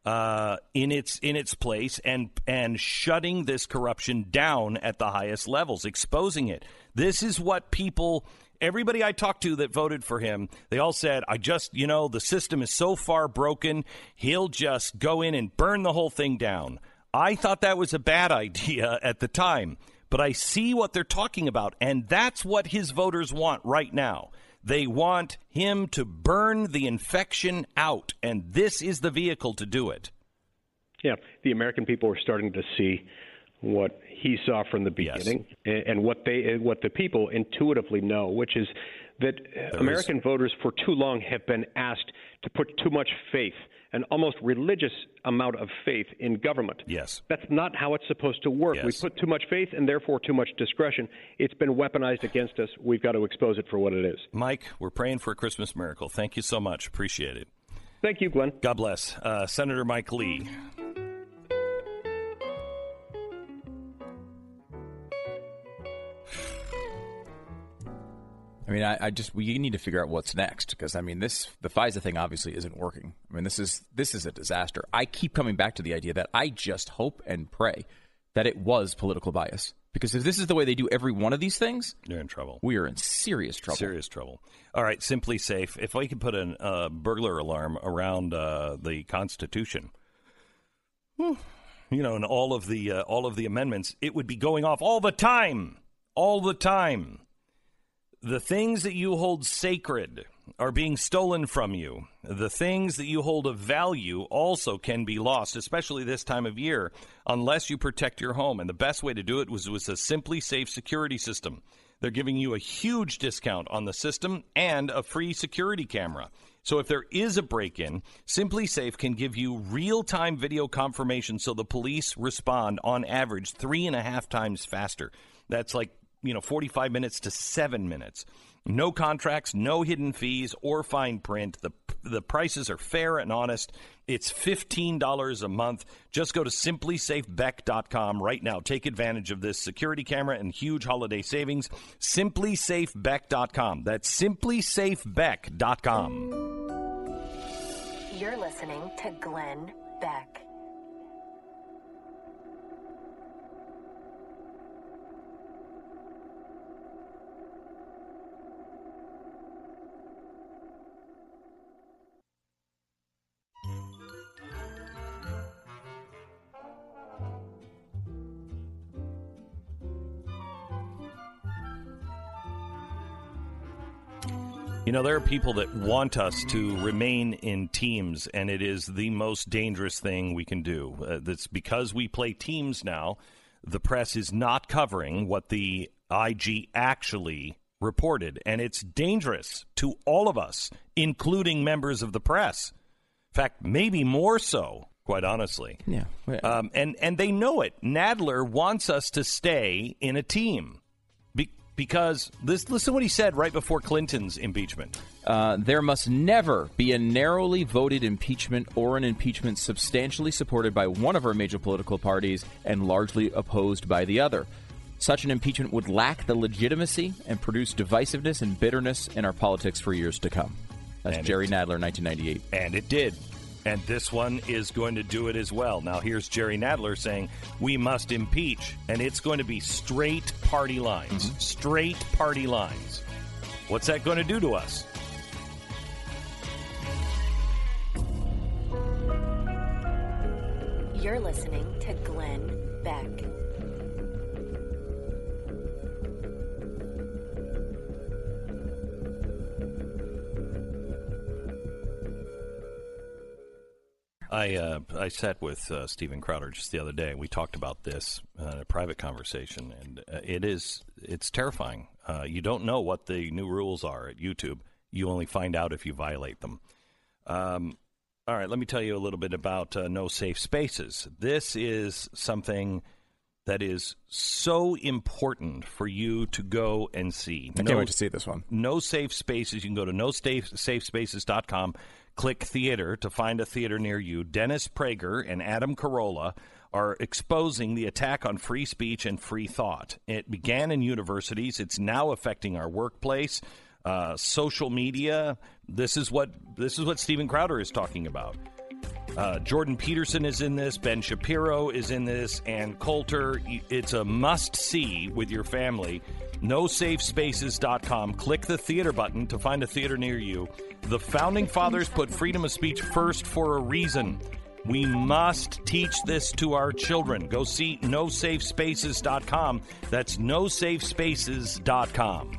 in its place and shutting this corruption down at the highest levels, exposing it. This is what everybody I talked to that voted for him, they all said, the system is so far broken, he'll just go in and burn the whole thing down. I thought that was a bad idea at the time, but I see what they're talking about, and that's what his voters want right now. They want him to burn the infection out, and this is the vehicle to do it. Yeah, the American people are starting to see what he saw from the beginning, yes, and what the people intuitively know, which is that American voters for too long have been asked to put too much faith, an almost religious amount of faith in government. Yes. That's not how it's supposed to work. Yes. We put too much faith and therefore too much discretion. It's been weaponized against us. We've got to expose it for what it is. Mike, we're praying for a Christmas miracle. Thank you so much. Appreciate it. Thank you, Glenn. God bless. Senator Mike Lee. I mean, we need to figure out what's next, because the FISA thing obviously isn't working. I mean, this is a disaster. I keep coming back to the idea that I just hope and pray that it was political bias, because if this is the way they do every one of these things, you're in trouble. We are in serious trouble. Serious trouble. All right, Simply Safe. If I could put a burglar alarm around the Constitution, and all of the amendments, it would be going off all the time. All the time. The things that you hold sacred, are being stolen from you. The things that you hold of value also can be lost, especially this time of year, unless you protect your home. And the best way to do it was a Simply Safe security system. They're giving you a huge discount on the system and a free security camera. So if there is a break-in, Simply Safe can give you real-time video confirmation so the police respond on average 3.5 times faster. That's like, 45 minutes to 7 minutes. No contracts, no hidden fees or fine print. The prices are fair and honest. It's $15 a month. Just go to simplysafebeck.com right now. Take advantage of this security camera and huge holiday savings. Simplysafebeck.com. That's simplysafebeck.com. You're listening to Glenn Beck. There are people that want us to remain in teams, and it is the most dangerous thing we can do. That's because we play teams now. The press is not covering what the IG actually reported, and it's dangerous to all of us, including members of the press. In fact, maybe more so, quite honestly. Yeah. And they know it. Nadler wants us to stay in a team. Because listen to what he said right before Clinton's impeachment. There must never be a narrowly voted impeachment or an impeachment substantially supported by one of our major political parties and largely opposed by the other. Such an impeachment would lack the legitimacy and produce divisiveness and bitterness in our politics for years to come. That's Jerry Nadler, 1998. And it did. And this one is going to do it as well. Now, here's Jerry Nadler saying we must impeach, and it's going to be straight party lines. Mm-hmm. Straight party lines. What's that going to do to us? You're listening to Glenn Beck. I sat with Steven Crowder just the other day. We talked about this in a private conversation, and it's terrifying. You don't know what the new rules are at YouTube. You only find out if you violate them. All right, let me tell you a little bit about No Safe Spaces. This is something that is so important for you to go and see. I can't wait to see this one. No Safe Spaces. You can go to nosafespaces.com. Click theater to find a theater near you. Dennis Prager and Adam Carolla are exposing the attack on free speech and free thought. It began in universities. It's now affecting our workplace, social media. This is what Steven Crowder is talking about. Jordan Peterson is in this. Ben Shapiro is in this. Ann Coulter. It's a must-see with your family. NoSafeSpaces.com. Click the theater button to find a theater near you. The Founding Fathers put freedom of speech first for a reason. We must teach this to our children. Go see NoSafeSpaces.com. That's NoSafeSpaces.com.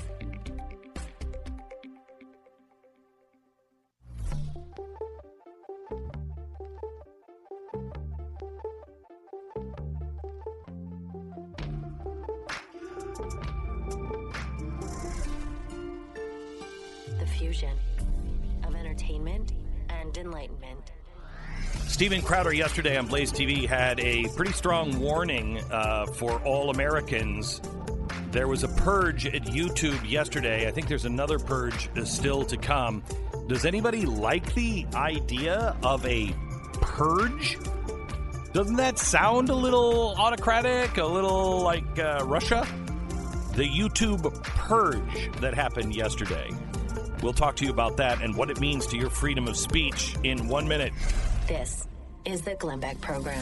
Fusion of entertainment and enlightenment. Steven Crowder yesterday on Blaze TV had a pretty strong warning for all Americans. There was a purge at YouTube yesterday. I think there's another purge still to come. Does anybody like the idea of a purge? Doesn't that sound a little autocratic, a little like Russia? The YouTube purge that happened yesterday. We'll talk to you about that and what it means to your freedom of speech in 1 minute. This is the Glenn Beck Program.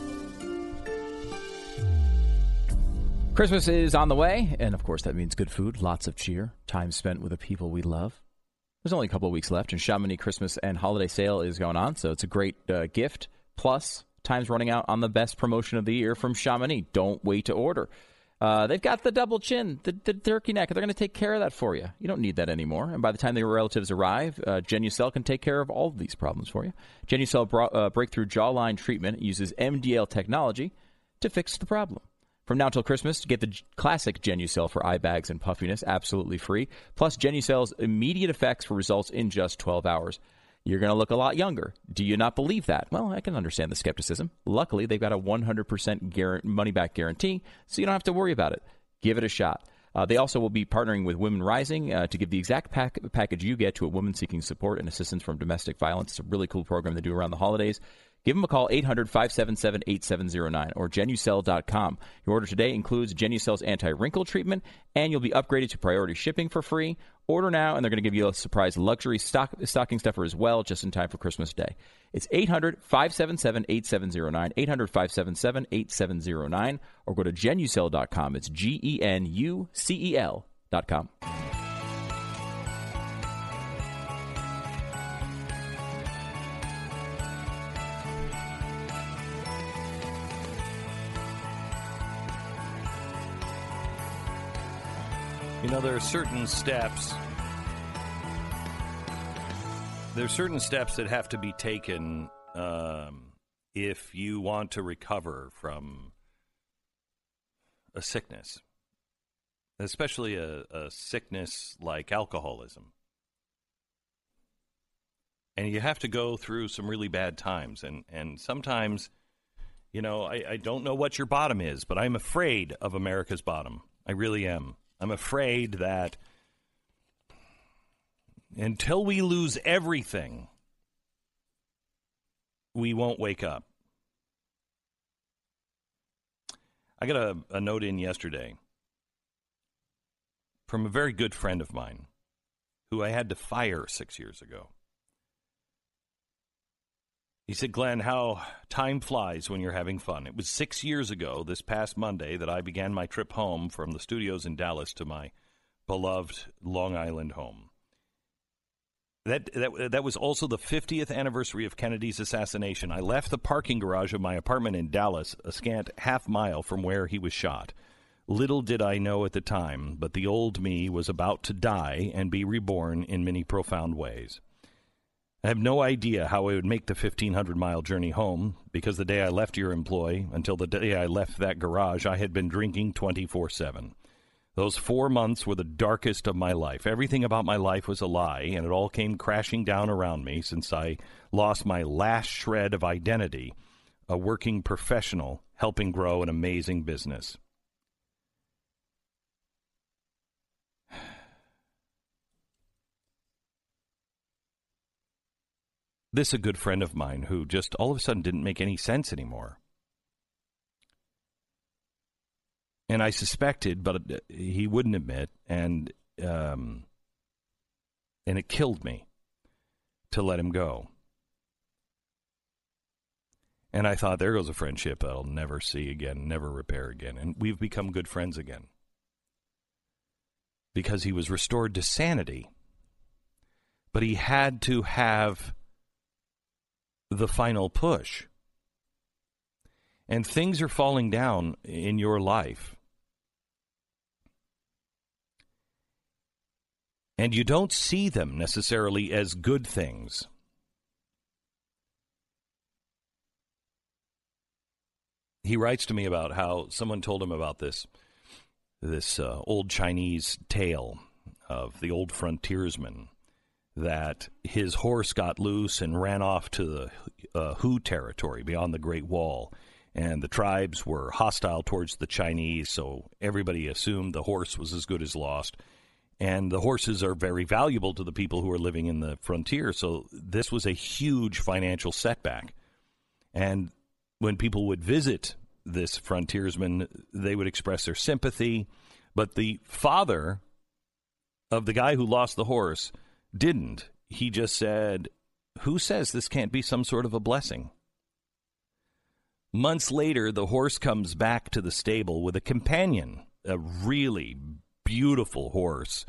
Christmas is on the way, and of course that means good food, lots of cheer, time spent with the people we love. There's only a couple of weeks left, and Chamonix Christmas and holiday sale is going on, so it's a great gift. Plus, time's running out on the best promotion of the year from Chamonix. Don't wait to order. They've got the double chin, the turkey neck. They're going to take care of that for you. You don't need that anymore. And by the time the relatives arrive, Genucel can take care of all of these problems for you. Genucel breakthrough jawline treatment uses MDL technology to fix the problem. From now till Christmas, get the classic Genucel for eye bags and puffiness absolutely free. Plus, Genucel's immediate effects for results in just 12 hours. You're going to look a lot younger. Do you not believe that? Well, I can understand the skepticism. Luckily, they've got a 100% money-back guarantee, so you don't have to worry about it. Give it a shot. They also will be partnering with Women Rising to give the exact package you get to a woman seeking support and assistance from domestic violence. It's a really cool program they do around the holidays. Give them a call, 800-577-8709 or Genucel.com. Your order today includes Genucel's anti-wrinkle treatment, and you'll be upgraded to priority shipping for free. Order now, and they're going to give you a surprise luxury stocking stuffer as well, just in time for Christmas Day. It's 800-577-8709, 800-577-8709, or go to Genucel.com. It's Genucel.com. You know, there are certain steps. There are certain steps that have to be taken if you want to recover from a sickness, especially a sickness like alcoholism. And you have to go through some really bad times. And sometimes, you know, I don't know what your bottom is, but I'm afraid of America's bottom. I really am. I'm afraid that until we lose everything, we won't wake up. I got a note in yesterday from a very good friend of mine who I had to fire 6 years ago. He said, Glenn, how time flies when you're having fun. It was 6 years ago, this past Monday, that I began my trip home from the studios in Dallas to my beloved Long Island home. That was also the 50th anniversary of Kennedy's assassination. I left the parking garage of my apartment in Dallas, a scant half mile from where he was shot. Little did I know at the time, but the old me was about to die and be reborn in many profound ways. I have no idea how I would make the 1,500-mile journey home, because the day I left your employ until the day I left that garage, I had been drinking 24/7. Those 4 months were the darkest of my life. Everything about my life was a lie, and it all came crashing down around me since I lost my last shred of identity, a working professional helping grow an amazing business. This is a good friend of mine who just all of a sudden didn't make any sense anymore. And I suspected, but he wouldn't admit, and it killed me to let him go. And I thought, there goes a friendship that I'll never see again, never repair again. And we've become good friends again. Because he was restored to sanity. But he had to have the final push. And things are falling down in your life. And you don't see them necessarily as good things. He writes to me about how someone told him about this old Chinese tale of the old frontiersman, that his horse got loose and ran off to the Hu territory beyond the Great Wall. And the tribes were hostile towards the Chinese, so everybody assumed the horse was as good as lost. And the horses are very valuable to the people who are living in the frontier, so this was a huge financial setback. And when people would visit this frontiersman, they would express their sympathy. But the father of the guy who lost the horse didn't. He just said, who says this can't be some sort of a blessing? Months later, the horse comes back to the stable with a companion, a really beautiful horse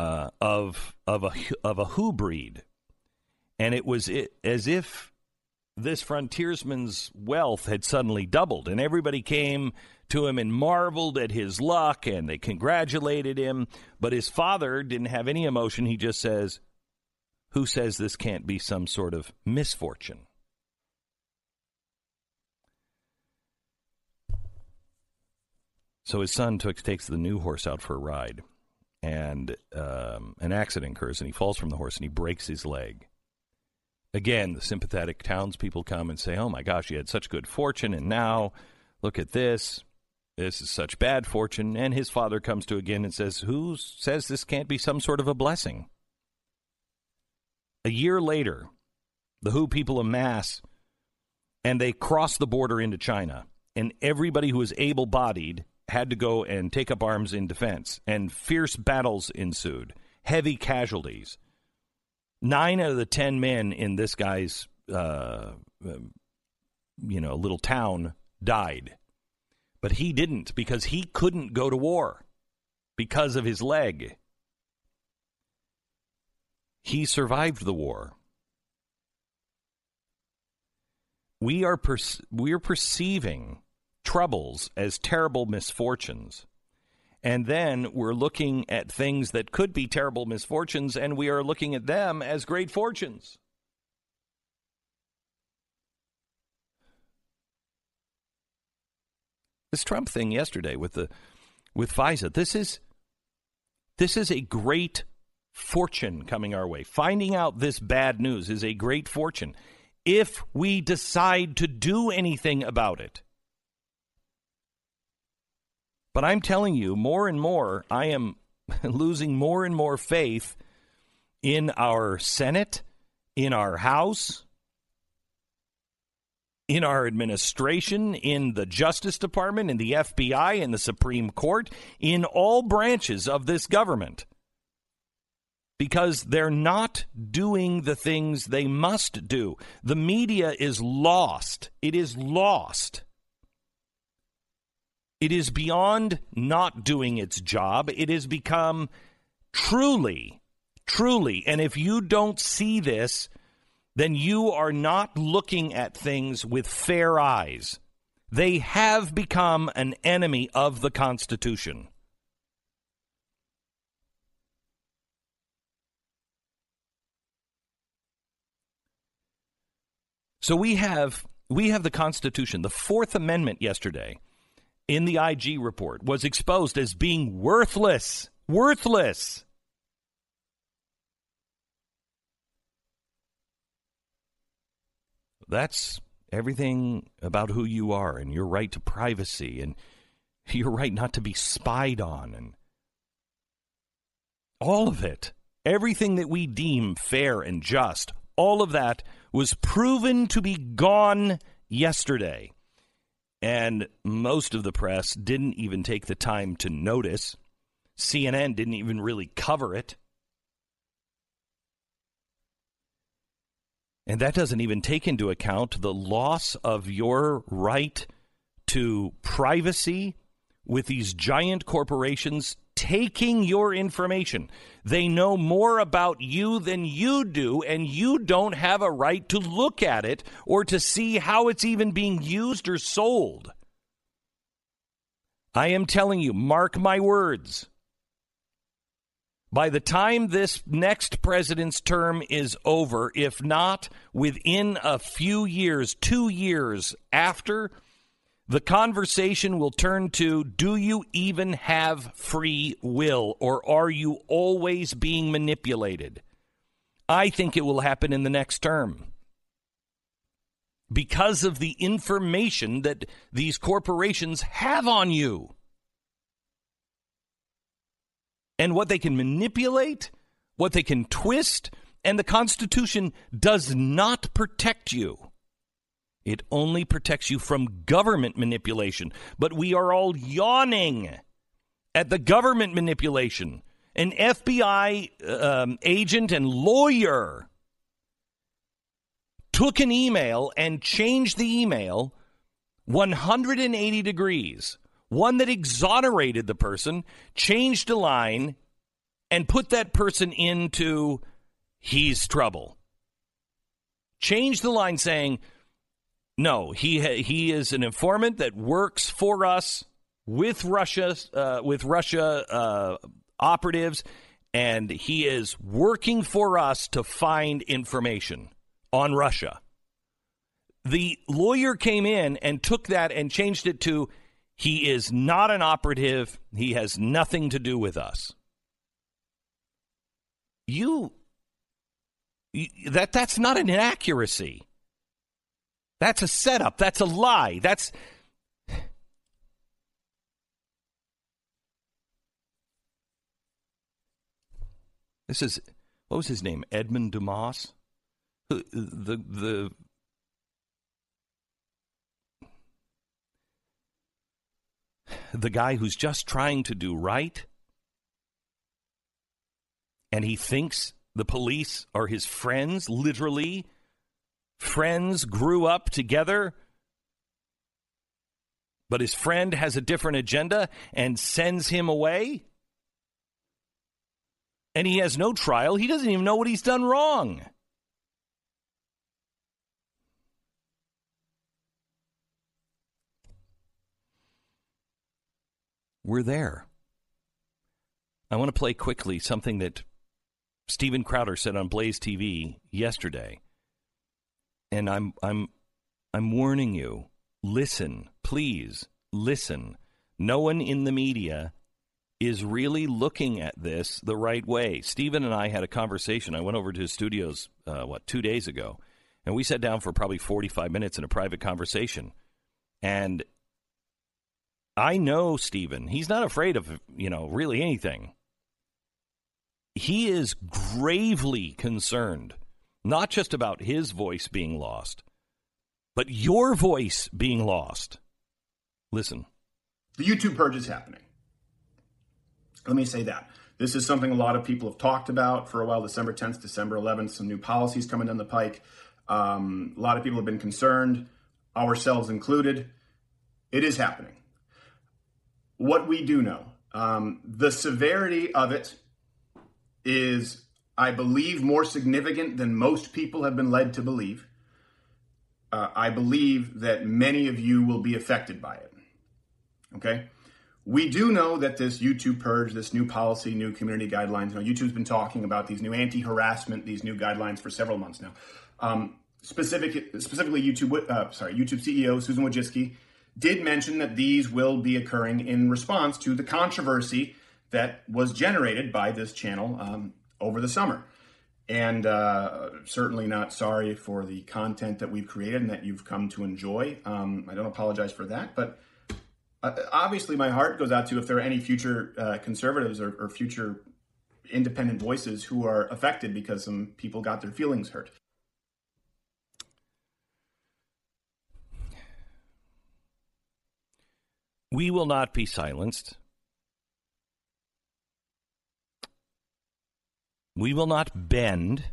of a Hu breed. And it was as if this frontiersman's wealth had suddenly doubled, and everybody came to him and marveled at his luck, and they congratulated him. But his father didn't have any emotion. He just says, "Who says this can't be some sort of misfortune?" So his son takes the new horse out for a ride, and an accident occurs, and he falls from the horse, and he breaks his leg. Again, the sympathetic townspeople come and say, "Oh my gosh, you had such good fortune, and now look at this. This is such bad fortune." And his father comes to again and says, "Who says this can't be some sort of a blessing?" A year later, the Hu people amass, and they cross the border into China, and everybody who was able-bodied had to go and take up arms in defense, and fierce battles ensued, heavy casualties. 9 out of the 10 men in this guy's, little town died. But he didn't, because he couldn't go to war because of his leg. He survived the war. We are perceiving troubles as terrible misfortunes. And then we're looking at things that could be terrible misfortunes, and we are looking at them as great fortunes. This Trump thing yesterday with FISA, this is a great fortune coming our way. Finding out this bad news is a great fortune if we decide to do anything about it. But I'm telling you, more and more, I am losing more and more faith in our Senate, in our House, in our administration, in the Justice Department, in the FBI, in the Supreme Court, in all branches of this government. Because they're not doing the things they must do. The media is lost. It is lost. It is beyond not doing its job. It has become truly, and if you don't see this, then you are not looking at things with fair eyes. They have become an enemy of the Constitution. So we have the Constitution. The Fourth Amendment yesterday in the IG report was exposed as being worthless. Worthless. That's everything about who you are and your right to privacy and your right not to be spied on and all of it. Everything that we deem fair and just, all of that was proven to be gone yesterday. And most of the press didn't even take the time to notice. CNN didn't even really cover it. And that doesn't even take into account the loss of your right to privacy with these giant corporations taking your information. They know more about you than you do, and you don't have a right to look at it or to see how it's even being used or sold. I am telling you, mark my words. By the time this next president's term is over, if not within a few years, 2 years after, the conversation will turn to, do you even have free will, or are you always being manipulated? I think it will happen in the next term. Because of the information that these corporations have on you. And what they can manipulate, what they can twist, and the Constitution does not protect you. It only protects you from government manipulation. But we are all yawning at the government manipulation. An FBI agent and lawyer took an email and changed the email 180 degrees. One that exonerated the person, changed a line, and put that person into he's trouble. Changed the line saying, No, he is an informant that works for us with Russia operatives, and he is working for us to find information on Russia. The lawyer came in and took that and changed it to, he is not an operative. He has nothing to do with us. That's not an inaccuracy. That's a setup. That's a lie. This is, what was his name? Edmund Dumas? The guy who's just trying to do right, and he thinks the police are his friends, literally. Friends grew up together, but his friend has a different agenda and sends him away. And he has no trial. He doesn't even know what he's done wrong. We're there. I want to play quickly something that Steven Crowder said on Blaze TV yesterday. And I'm warning you, listen, please, listen. No one in the media is really looking at this the right way. Steven and I had a conversation. I went over to his studios, 2 days ago, and we sat down for probably 45 minutes in a private conversation. And I know Steven. He's not afraid of, really anything. He is gravely concerned, not just about his voice being lost, but your voice being lost. Listen. The YouTube purge is happening. Let me say that. This is something a lot of people have talked about for a while. December 10th, December 11th, some new policies coming down the pike. A lot of people have been concerned, ourselves included. It is happening. What we do know, the severity of it is, I believe, more significant than most people have been led to believe. I believe that many of you will be affected by it. Okay? We do know that this YouTube purge, this new policy, new community guidelines, YouTube's been talking about these new anti-harassment, these new guidelines for several months now. Specifically, YouTube CEO Susan Wojcicki did mention that these will be occurring in response to the controversy that was generated by this channel over the summer. And certainly not sorry for the content that we've created and that you've come to enjoy. I don't apologize for that, but obviously my heart goes out to if there are any future conservatives or future independent voices who are affected because some people got their feelings hurt. We will not be silenced. We will not bend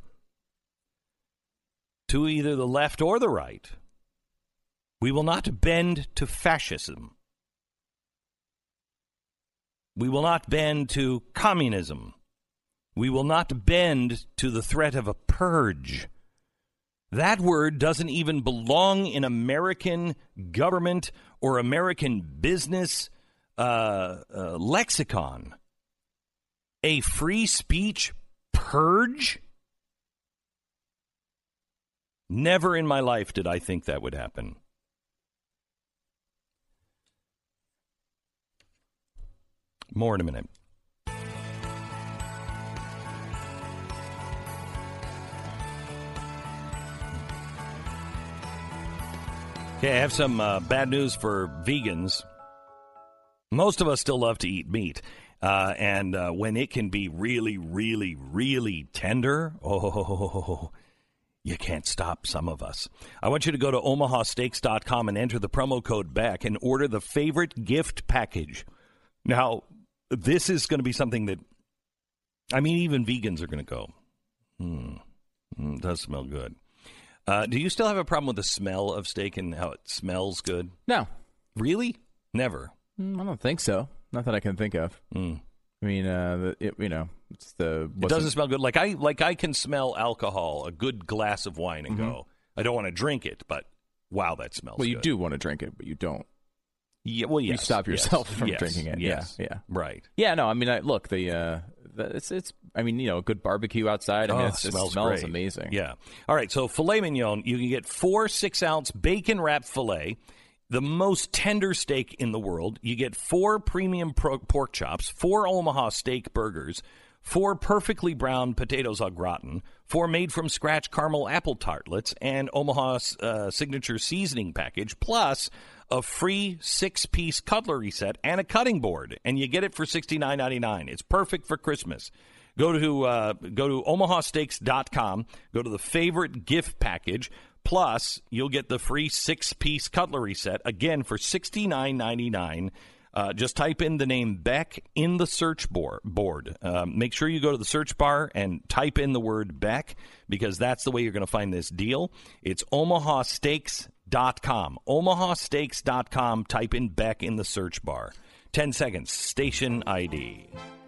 to either the left or the right. We will not bend to fascism. We will not bend to communism. We will not bend to the threat of a purge. That word doesn't even belong in American government or American business lexicon. A free speech purge? Never in my life did I think that would happen. More in a minute. Okay, I have some bad news for vegans. Most of us still love to eat meat. And when it can be really, really, really tender, you can't stop some of us. I want you to go to omahasteaks.com and enter the promo code BECK and order the favorite gift package. Now, this is going to be something that, even vegans are going to go, it does smell good. Do you still have a problem with the smell of steak and how it smells good? No. Really? Never. I don't think so. Not that I can think of. It's the. It doesn't smell good. Like I can smell alcohol, a good glass of wine, and go, I don't want to drink it, but wow, that smells Well, you good. do want to drink it, but you don't. Yeah, well, yes, You stop yourself yes, from yes, drinking it. Yes. Yeah. Right. Yeah, no, I mean, look, it's. I mean, a good barbecue outside. I mean, it smells great. amazing. Yeah. All right. So filet mignon, you can get 4 6-ounce bacon wrapped filet, the most tender steak in the world. You get 4 premium pork chops, 4 Omaha steak burgers, 4 perfectly browned potatoes au gratin, 4 made from scratch caramel apple tartlets, and Omaha's signature seasoning package, plus a free 6-piece cutlery set and a cutting board, and you get it for $69.99. It's perfect for Christmas. Go to omahasteaks.com, go to the favorite gift package, plus you'll get the free 6-piece cutlery set, again for $69.99. Just type in the name Beck in the search board. Make sure you go to the search bar and type in the word Beck, because that's the way you're going to find this deal. It's omahasteaks.com. omahasteaks.com. Type in Beck in the search bar. 10 seconds. Station ID.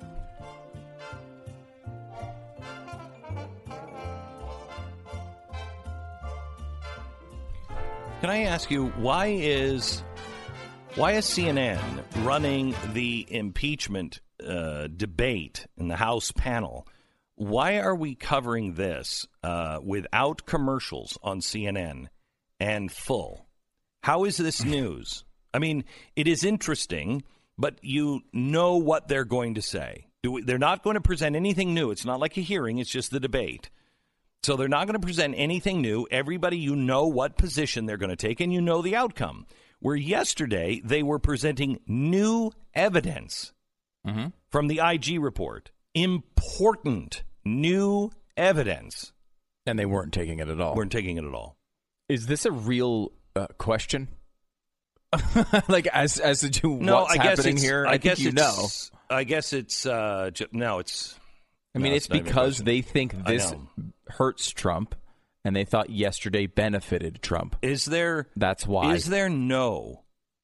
Can I ask you, why is CNN running the impeachment debate in the House panel? Why are we covering this without commercials on CNN and full? How is this news? I mean, it is interesting, but you know what they're going to say. They're not going to present anything new. It's not like a hearing. It's just the debate. So they're not going to present anything new. Everybody, you know what position they're going to take, and you know the outcome. Where yesterday they were presenting new evidence from the IG report. Important new evidence. And they weren't taking it at all. Weren't taking it at all. Is this a real question? Like, as to No, what's happening here? I think you know. I guess it's no, it's. I mean, no, it's not even a because question. they think this hurts Trump, and they thought yesterday benefited Trump. That's why. Is there no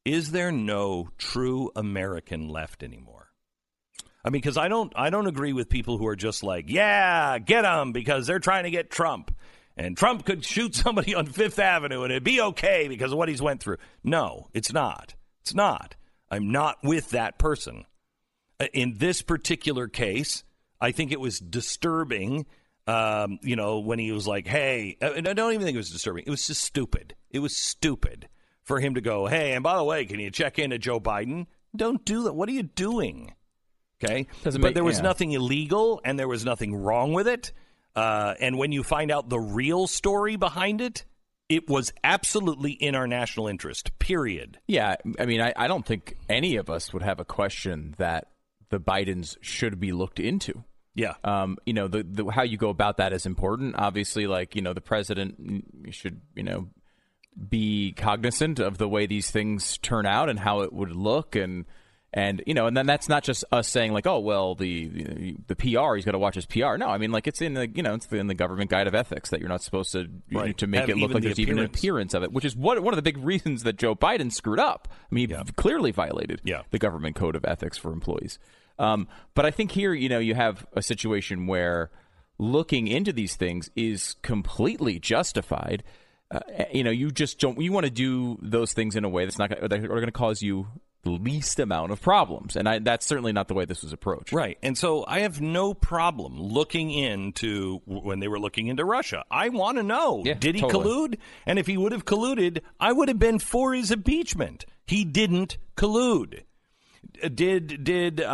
true American left anymore? I mean, because I don't agree with people who are just like, yeah, get them because they're trying to get Trump, and Trump could shoot somebody on Fifth Avenue and it'd be okay because of what he's went through. No, it's not. It's not. I'm not with that person. In this particular case, I think it was disturbing, when he was like, hey, and I don't even think it was disturbing. It was just stupid. It was stupid for him to go, hey, and by the way, can you check in to Joe Biden? Don't do that. What are you doing? Okay. But there was nothing illegal and there was nothing wrong with it. And when you find out the real story behind it, it was absolutely in our national interest, period. Yeah. I mean, I don't think any of us would have a question that the Bidens should be looked into. Yeah. The how you go about that is important. Obviously, the president should, be cognizant of the way these things turn out and how it would look. And then that's not just us saying like, oh, well, the PR, he's got to watch his PR. No, I mean, like it's in the, it's in the government guide of ethics that you're not supposed to, to make it look like there's even an appearance of it, which is one of the big reasons that Joe Biden screwed up. I mean, he clearly violated the government code of ethics for employees. But I think here, you have a situation where looking into these things is completely justified. You just don't. You want to do those things in a way that are going to cause you the least amount of problems, and that's certainly not the way this was approached. Right, and so I have no problem looking into when they were looking into Russia. I want to know, did he collude? And if he would have colluded, I would have been for his impeachment. He didn't collude. Did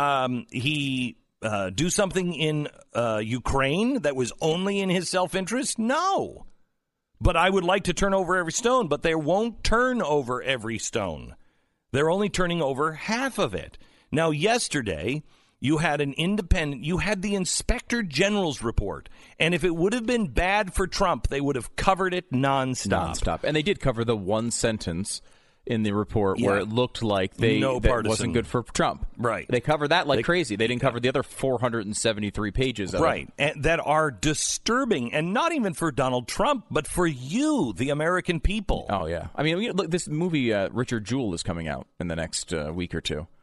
he do something in Ukraine that was only in his self-interest? No. But I would like to turn over every stone, but they won't turn over every stone. They're only turning over half of it. Now, yesterday, you had the Inspector General's report. And if it would have been bad for Trump, they would have covered it nonstop. And they did cover the one sentence in the report where it looked like that wasn't good for Trump. Right. They covered that like crazy. They didn't cover the other 473 pages of it. And that are disturbing, and not even for Donald Trump, but for you, the American people. Oh, yeah. I mean, look, this movie, Richard Jewell, is coming out in the next week or two.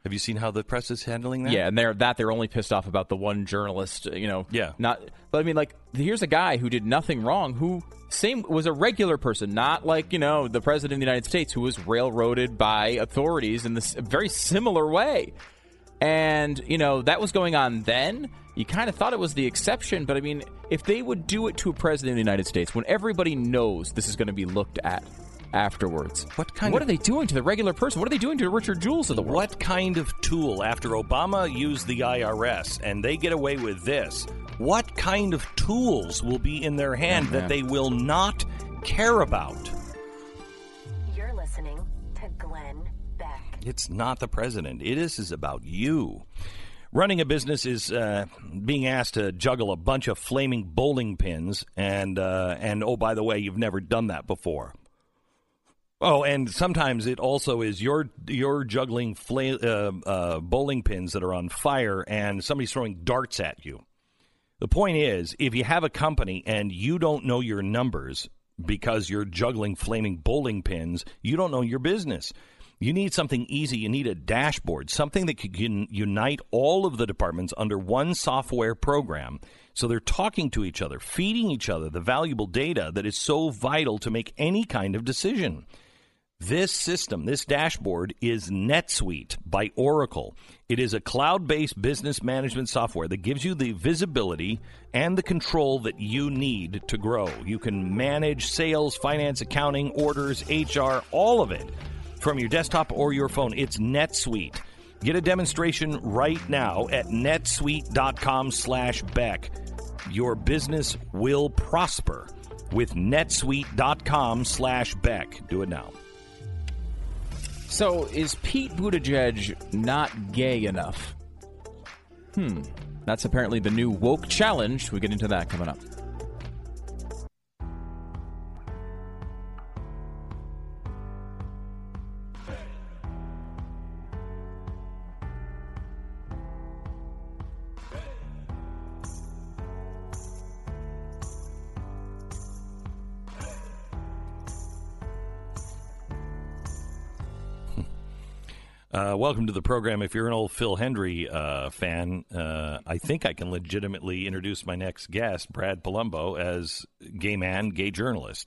Have you seen how the press is handling that? Yeah, and they're only pissed off about the one journalist, Yeah. But I mean, like, here's a guy who did nothing wrong, who was a regular person, not like, the president of the United States, who was railroaded by authorities in this very similar way. And, that was going on then. You kind of thought it was the exception, but I mean, if they would do it to a president of the United States when everybody knows this is going to be looked at afterwards, what are they doing to the regular person? What are they doing to Richard Jules of the world? What kind of tool, after Obama used the IRS and they get away with this, what kind of tools will be in their hand that they will not care about? You're listening to Glenn Beck. It's not the president. It is about you. Running a business is being asked to juggle a bunch of flaming bowling pins, and oh, by the way, you've never done that before. Oh, and sometimes it also is you're juggling bowling pins that are on fire, and somebody's throwing darts at you. The point is, if you have a company and you don't know your numbers because you're juggling flaming bowling pins, you don't know your business. You need something easy. You need a dashboard, something that can unite all of the departments under one software program so they're talking to each other, feeding each other the valuable data that is so vital to make any kind of decision. This system, this dashboard, is NetSuite by Oracle. It is a cloud-based business management software that gives you the visibility and the control that you need to grow. You can manage sales, finance, accounting, orders, HR, all of it from your desktop or your phone. It's NetSuite. Get a demonstration right now at netsuite.com/Beck. Your business will prosper with netsuite.com/Beck. Do it now. So, is Pete Buttigieg not gay enough? That's apparently the new woke challenge. We get into that coming up. Welcome to the program. If you're an old Phil Hendry fan, I think I can legitimately introduce my next guest, Brad Palumbo, as gay man, gay journalist.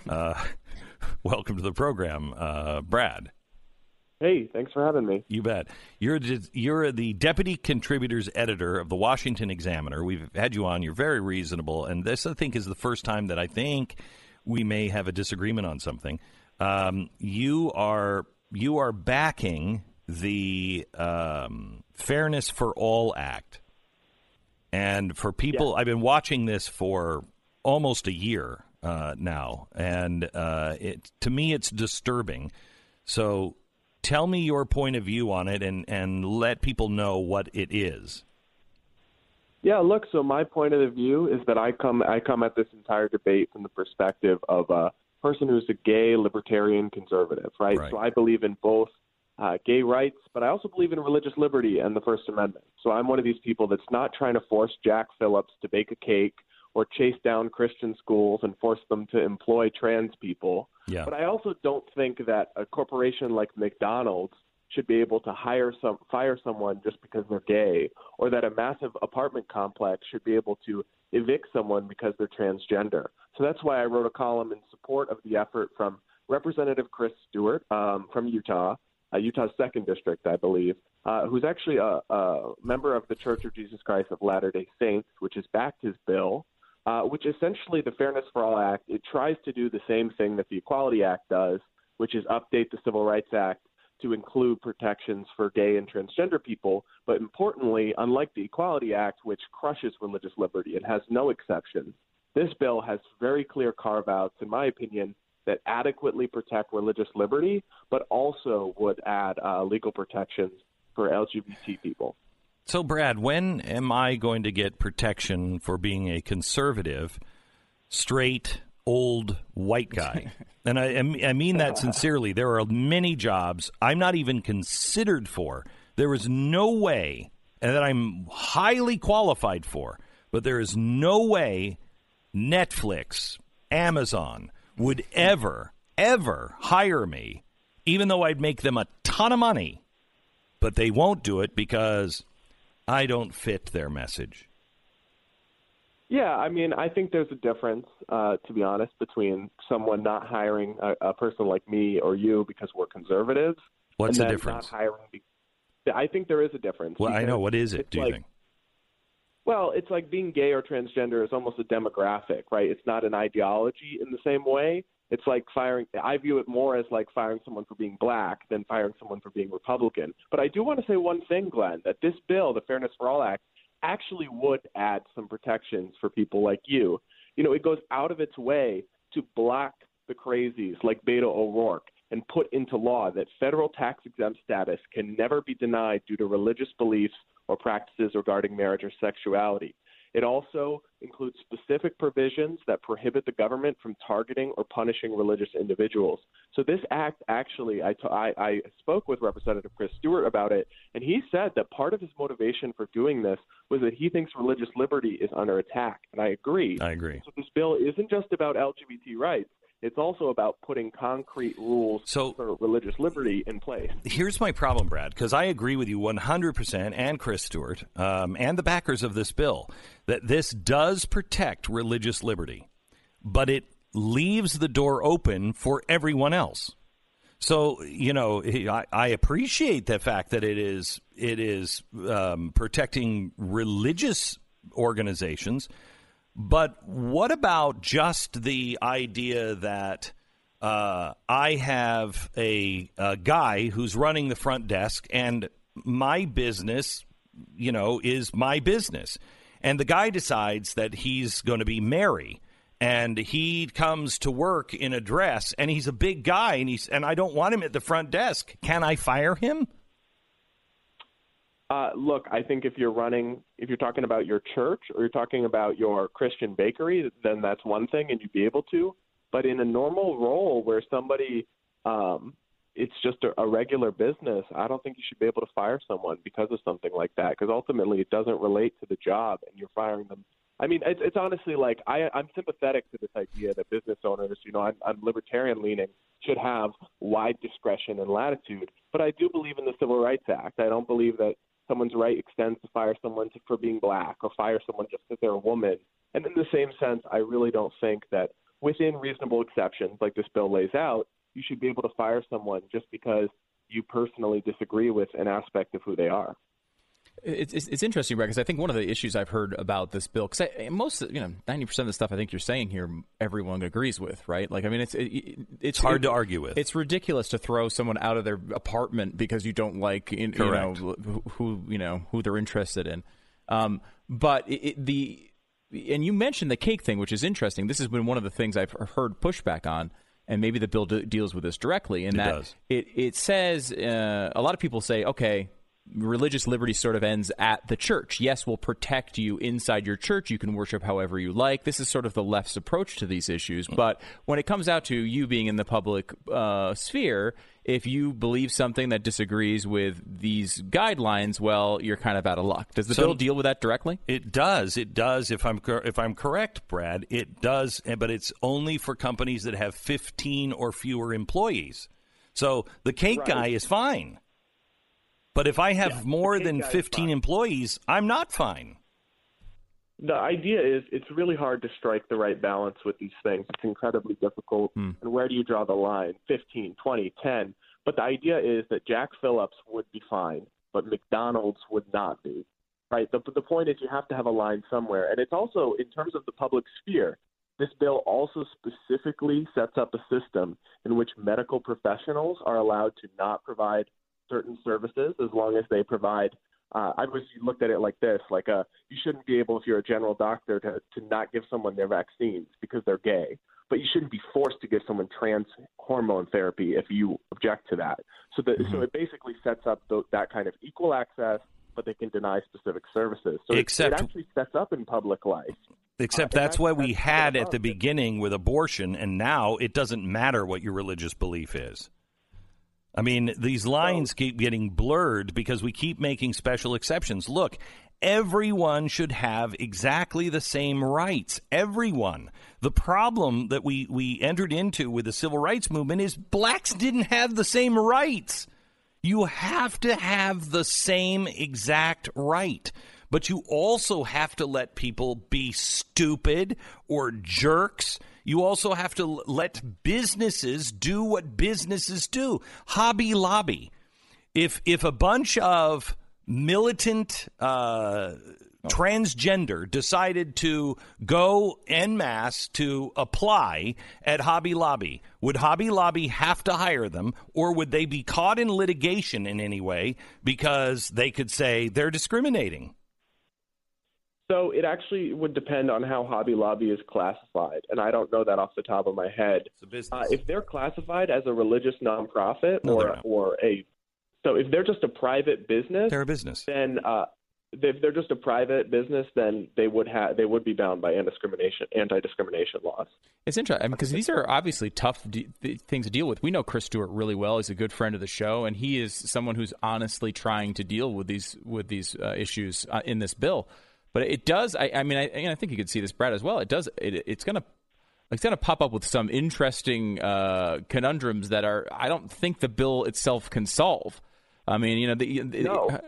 Welcome to the program, Brad. Hey, thanks for having me. You bet. You're the deputy contributors editor of the Washington Examiner. We've had you on. You're very reasonable, and this, I think, is the first time that I think we may have a disagreement on something. You are backing the Fairness for All Act. And for people, I've been watching this for almost a year now, and to me it's disturbing. So tell me your point of view on it and let people know what it is. Yeah, look, so my point of view is that I come at this entire debate from the perspective of a person who's a gay libertarian conservative, right? So I believe in both gay rights, but I also believe in religious liberty and the First Amendment. So I'm one of these people that's not trying to force Jack Phillips to bake a cake or chase down Christian schools and force them to employ trans people. Yeah. But I also don't think that a corporation like McDonald's should be able to fire someone just because they're gay, or that a massive apartment complex should be able to evict someone because they're transgender. So that's why I wrote a column in support of the effort from Representative Chris Stewart from Utah's 2nd District, I believe, who's actually a member of the Church of Jesus Christ of Latter-day Saints, which has backed his bill, which essentially the Fairness for All Act, it tries to do the same thing that the Equality Act does, which is update the Civil Rights Act to include protections for gay and transgender people. But importantly, unlike the Equality Act, which crushes religious liberty, it has no exceptions. This bill has very clear carve-outs, in my opinion, that adequately protect religious liberty, but also would add legal protections for LGBT people. So, Brad, when am I going to get protection for being a conservative, straight, old, white guy? And I mean that sincerely. There are many jobs I'm not even considered for. There is no way, and that I'm highly qualified for, but there is no way Netflix, Amazon would ever hire me, even though I'd make them a ton of money, but they won't do it because I don't fit their message. Yeah, I mean, I think there's a difference, to be honest, between someone not hiring a person like me or you because we're conservatives. What's and the then difference? Not hiring I think there is a difference. Well, I know. What is it, do you think? Well, it's like being gay or transgender is almost a demographic, right? It's not an ideology in the same way. It's like I view it more as like firing someone for being black than firing someone for being Republican. But I do want to say one thing, Glenn, that this bill, the Fairness for All Act, actually would add some protections for people like you. You know, it goes out of its way to block the crazies like Beto O'Rourke and put into law that federal tax-exempt status can never be denied due to religious beliefs or practices regarding marriage or sexuality. It also includes specific provisions that prohibit the government from targeting or punishing religious individuals. So this act actually, I spoke with Representative Chris Stewart about it, and he said that part of his motivation for doing this was that he thinks religious liberty is under attack, and I agree. I agree. So this bill isn't just about LGBT rights. It's also about putting concrete rules for religious liberty in place. Here's my problem, Brad, because I agree with you 100%, and Chris Stewart, and the backers of this bill, that this does protect religious liberty, but it leaves the door open for everyone else. So, you know, I appreciate the fact that it is protecting religious organizations. But what about just the idea that I have a guy who's running the front desk and my business, you know, is my business. And the guy decides that he's going to be Mary and he comes to work in a dress and he's a big guy and I don't want him at the front desk. Can I fire him? Look, I think if you're talking about your church or you're talking about your Christian bakery, then that's one thing and you'd be able to. But in a normal role where somebody, it's just a regular business, I don't think you should be able to fire someone because of something like that, because ultimately it doesn't relate to the job and you're firing them. I mean, it's honestly like I'm sympathetic to this idea that business owners, you know, I'm libertarian leaning, should have wide discretion and latitude. But I do believe in the Civil Rights Act. I don't believe that someone's right extends to fire someone for being black or fire someone just because they're a woman. And in the same sense, I really don't think that within reasonable exceptions like this bill lays out, you should be able to fire someone just because you personally disagree with an aspect of who they are. It's interesting, Brad, because I think one of the issues I've heard about this bill, because 90% of the stuff I think you're saying here, everyone agrees with, right? Like, I mean, it's hard to argue with. It's ridiculous to throw someone out of their apartment because you don't like, who they're interested in. But and you mentioned the cake thing, which is interesting. This has been one of the things I've heard pushback on, and maybe the bill deals with this directly. In that it says a lot of people say, okay, religious liberty sort of ends at the church. Yes, we'll protect you inside your church. You can worship however you like. This is sort of the left's approach to these issues. But when it comes out to you being in the public sphere, if you believe something that disagrees with these guidelines, well, you're kind of out of luck. Does the bill deal with that directly? It does. It does. If I'm correct, Brad, it does. But it's only for companies that have 15 or fewer employees. So the cake guy is fine. But if I have more than 15 employees, I'm not fine. The idea is it's really hard to strike the right balance with these things. It's incredibly difficult. And where do you draw the line? 15, 20, 10. But the idea is that Jack Phillips would be fine, but McDonald's would not be. Right? The point is you have to have a line somewhere. And it's also, in terms of the public sphere, this bill also specifically sets up a system in which medical professionals are allowed to not provide certain services as long as they provide. I was looked at it like this: you shouldn't be able, if you're a general doctor, to not give someone their vaccines because they're gay, but you shouldn't be forced to give someone trans hormone therapy if you object to that. So so it basically sets up that kind of equal access, but they can deny specific services. So it actually sets up in public life. Except that's what we had at the beginning with abortion, and now it doesn't matter what your religious belief is. I mean, these lines keep getting blurred because we keep making special exceptions. Look, everyone should have exactly the same rights. Everyone. The problem that we entered into with the civil rights movement is blacks didn't have the same rights. You have to have the same exact right. But you also have to let people be stupid or jerks. You also have to let businesses do what businesses do. Hobby Lobby. If a bunch of militant transgender decided to go en masse to apply at Hobby Lobby, would Hobby Lobby have to hire them, or would they be caught in litigation in any way because they could say they're discriminating? So it actually would depend on how Hobby Lobby is classified, and I don't know that off the top of my head. It's a business. If they're classified as a religious nonprofit so if they're just a private business, they're a business. Then if they're just a private business, then they would be bound by anti-discrimination laws. It's interesting because these are obviously tough things to deal with. We know Chris Stewart really well. He's a good friend of the show, and he is someone who's honestly trying to deal with these issues in this bill. But it does. I think you could see this, Brad, as well. It does. It's going to pop up with some interesting conundrums that I don't think the bill itself can solve. I mean, the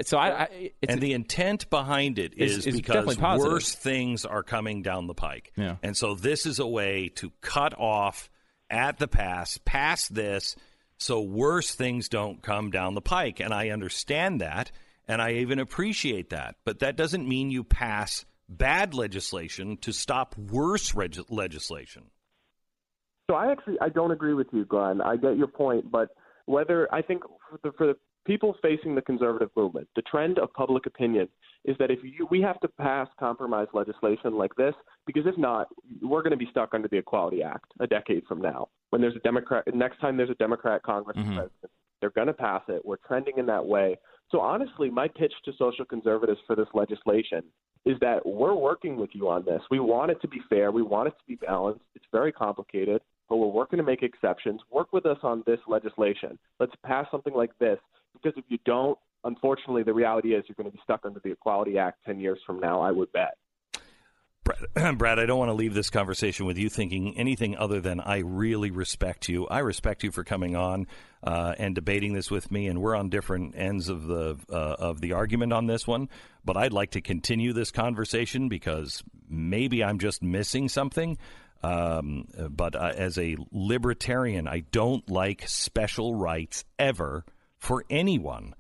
intent behind it is because worse things are coming down the pike. Yeah. And so this is a way to cut off at the pass this, so worse things don't come down the pike. And I understand that, and I even appreciate that. But that doesn't mean you pass bad legislation to stop worse legislation. So I don't agree with you, Glenn. I get your point, but I think for the people facing the conservative movement, the trend of public opinion is that we have to pass compromise legislation like this, because if not, we're going to be stuck under the Equality Act a decade from now. When there's next time there's a Democrat Congress president, they're going to pass it. We're trending in that way. So honestly, my pitch to social conservatives for this legislation is that we're working with you on this. We want it to be fair. We want it to be balanced. It's very complicated, but we're working to make exceptions. Work with us on this legislation. Let's pass something like this, because if you don't, unfortunately, the reality is you're going to be stuck under the Equality Act 10 years from now, I would bet. Brad, I don't want to leave this conversation with you thinking anything other than I really respect you. I respect you for coming on and debating this with me, and we're on different ends of the argument on this one. But I'd like to continue this conversation because maybe I'm just missing something. But as a libertarian, I don't like special rights ever for anyone.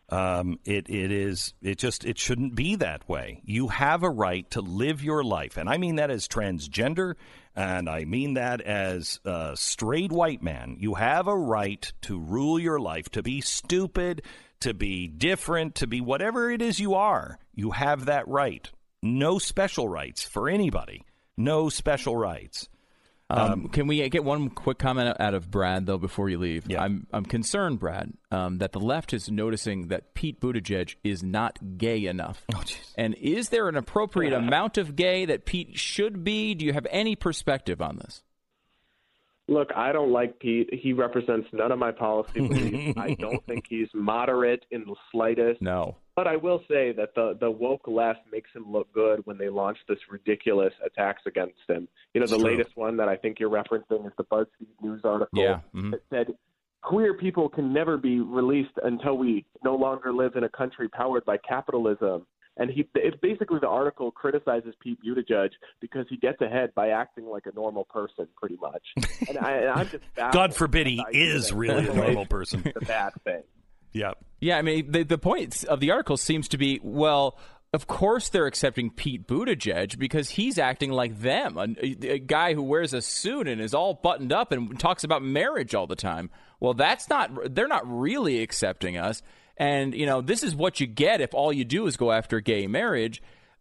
It shouldn't be that way. You have a right to live your life. And I mean that as transgender, and I mean that as a straight white man. You have a right to rule your life, to be stupid, to be different, to be whatever it is you are. You have that right. No special rights for anybody. No special rights. Can we get one quick comment out of Brad, though, before you leave? Yeah. I'm concerned, Brad, that the left is noticing that Pete Buttigieg is not gay enough. Oh, and is there an appropriate amount of gay that Pete should be? Do you have any perspective on this? Look, I don't like Pete. He represents none of my policy beliefs. I don't think he's moderate in the slightest. No. But I will say that the woke left makes him look good when they launch this ridiculous attacks against him. The latest one that I think you're referencing is the BuzzFeed News article that said queer people can never be released until we no longer live in a country powered by capitalism. And it's basically the article criticizes Pete Buttigieg because he gets ahead by acting like a normal person, pretty much. And I'm just God forbid he is really a normal person. It's a bad thing. Yeah. Yeah, I mean, the point of the article seems to be, well, of course they're accepting Pete Buttigieg because he's acting like them, a guy who wears a suit and is all buttoned up and talks about marriage all the time. Well, they're not really accepting us. And, this is what you get if all you do is go after gay marriage.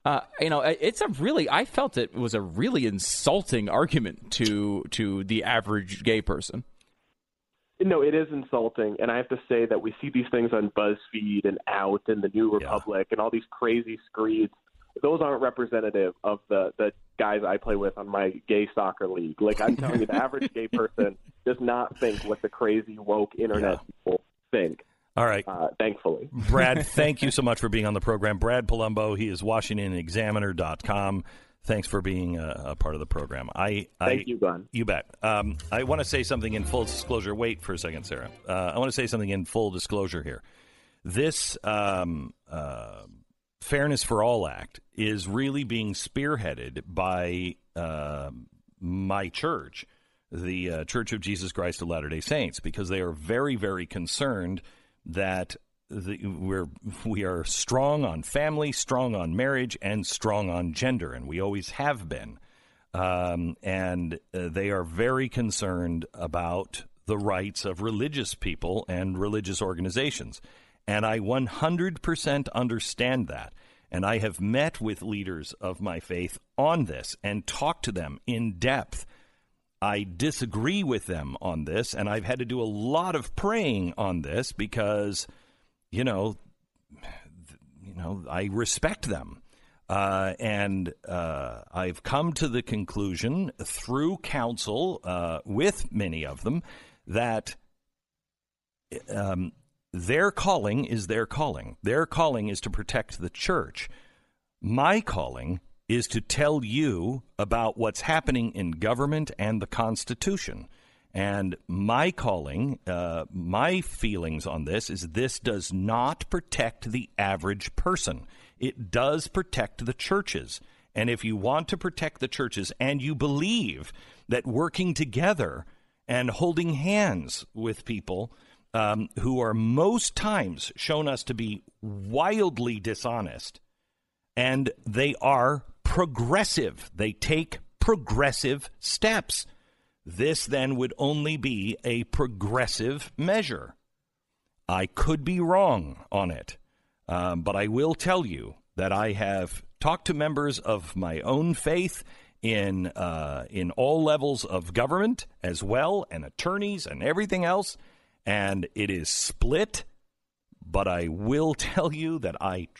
I felt it was a really insulting argument to the average gay person. No, it is insulting, and I have to say that we see these things on BuzzFeed and Out and the New Republic and all these crazy screeds. Those aren't representative of the guys I play with on my gay soccer league. Like, I'm telling you, the average gay person does not think what the crazy woke internet people think. All right. Thankfully. Brad, thank you so much for being on the program. Brad Palumbo, he is WashingtonExaminer.com. Thanks for being a part of the program. Thank you, Glenn. You bet. I want to say something in full disclosure. Wait for a second, Sarah. I want to say something in full disclosure here. This Fairness for All Act is really being spearheaded by my church, the Church of Jesus Christ of Latter-day Saints, because they are very, very concerned that we are strong on family, strong on marriage, and strong on gender, and we always have been. And they are very concerned about the rights of religious people and religious organizations. And I 100% understand that. And I have met with leaders of my faith on this and talked to them in depth. I disagree with them on this, and I've had to do a lot of praying on this because, I respect them. And I've come to the conclusion through counsel with many of them that their calling is their calling. Their calling is to protect the church. My calling is to tell you about what's happening in government and the Constitution. And my calling, my feelings on this does not protect the average person. It does protect the churches. And if you want to protect the churches and you believe that working together and holding hands with people who are most times shown us to be wildly dishonest, and they are progressive. They take progressive steps. This then would only be a progressive measure. I could be wrong on it, but I will tell you that I have talked to members of my own faith in all levels of government as well, and attorneys and everything else, and it is split. But I will tell you that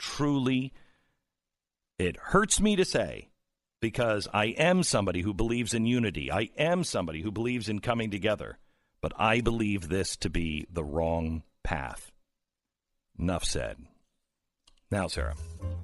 it hurts me to say, because I am somebody who believes in unity. I am somebody who believes in coming together. But I believe this to be the wrong path. Enough said. Now, Sarah.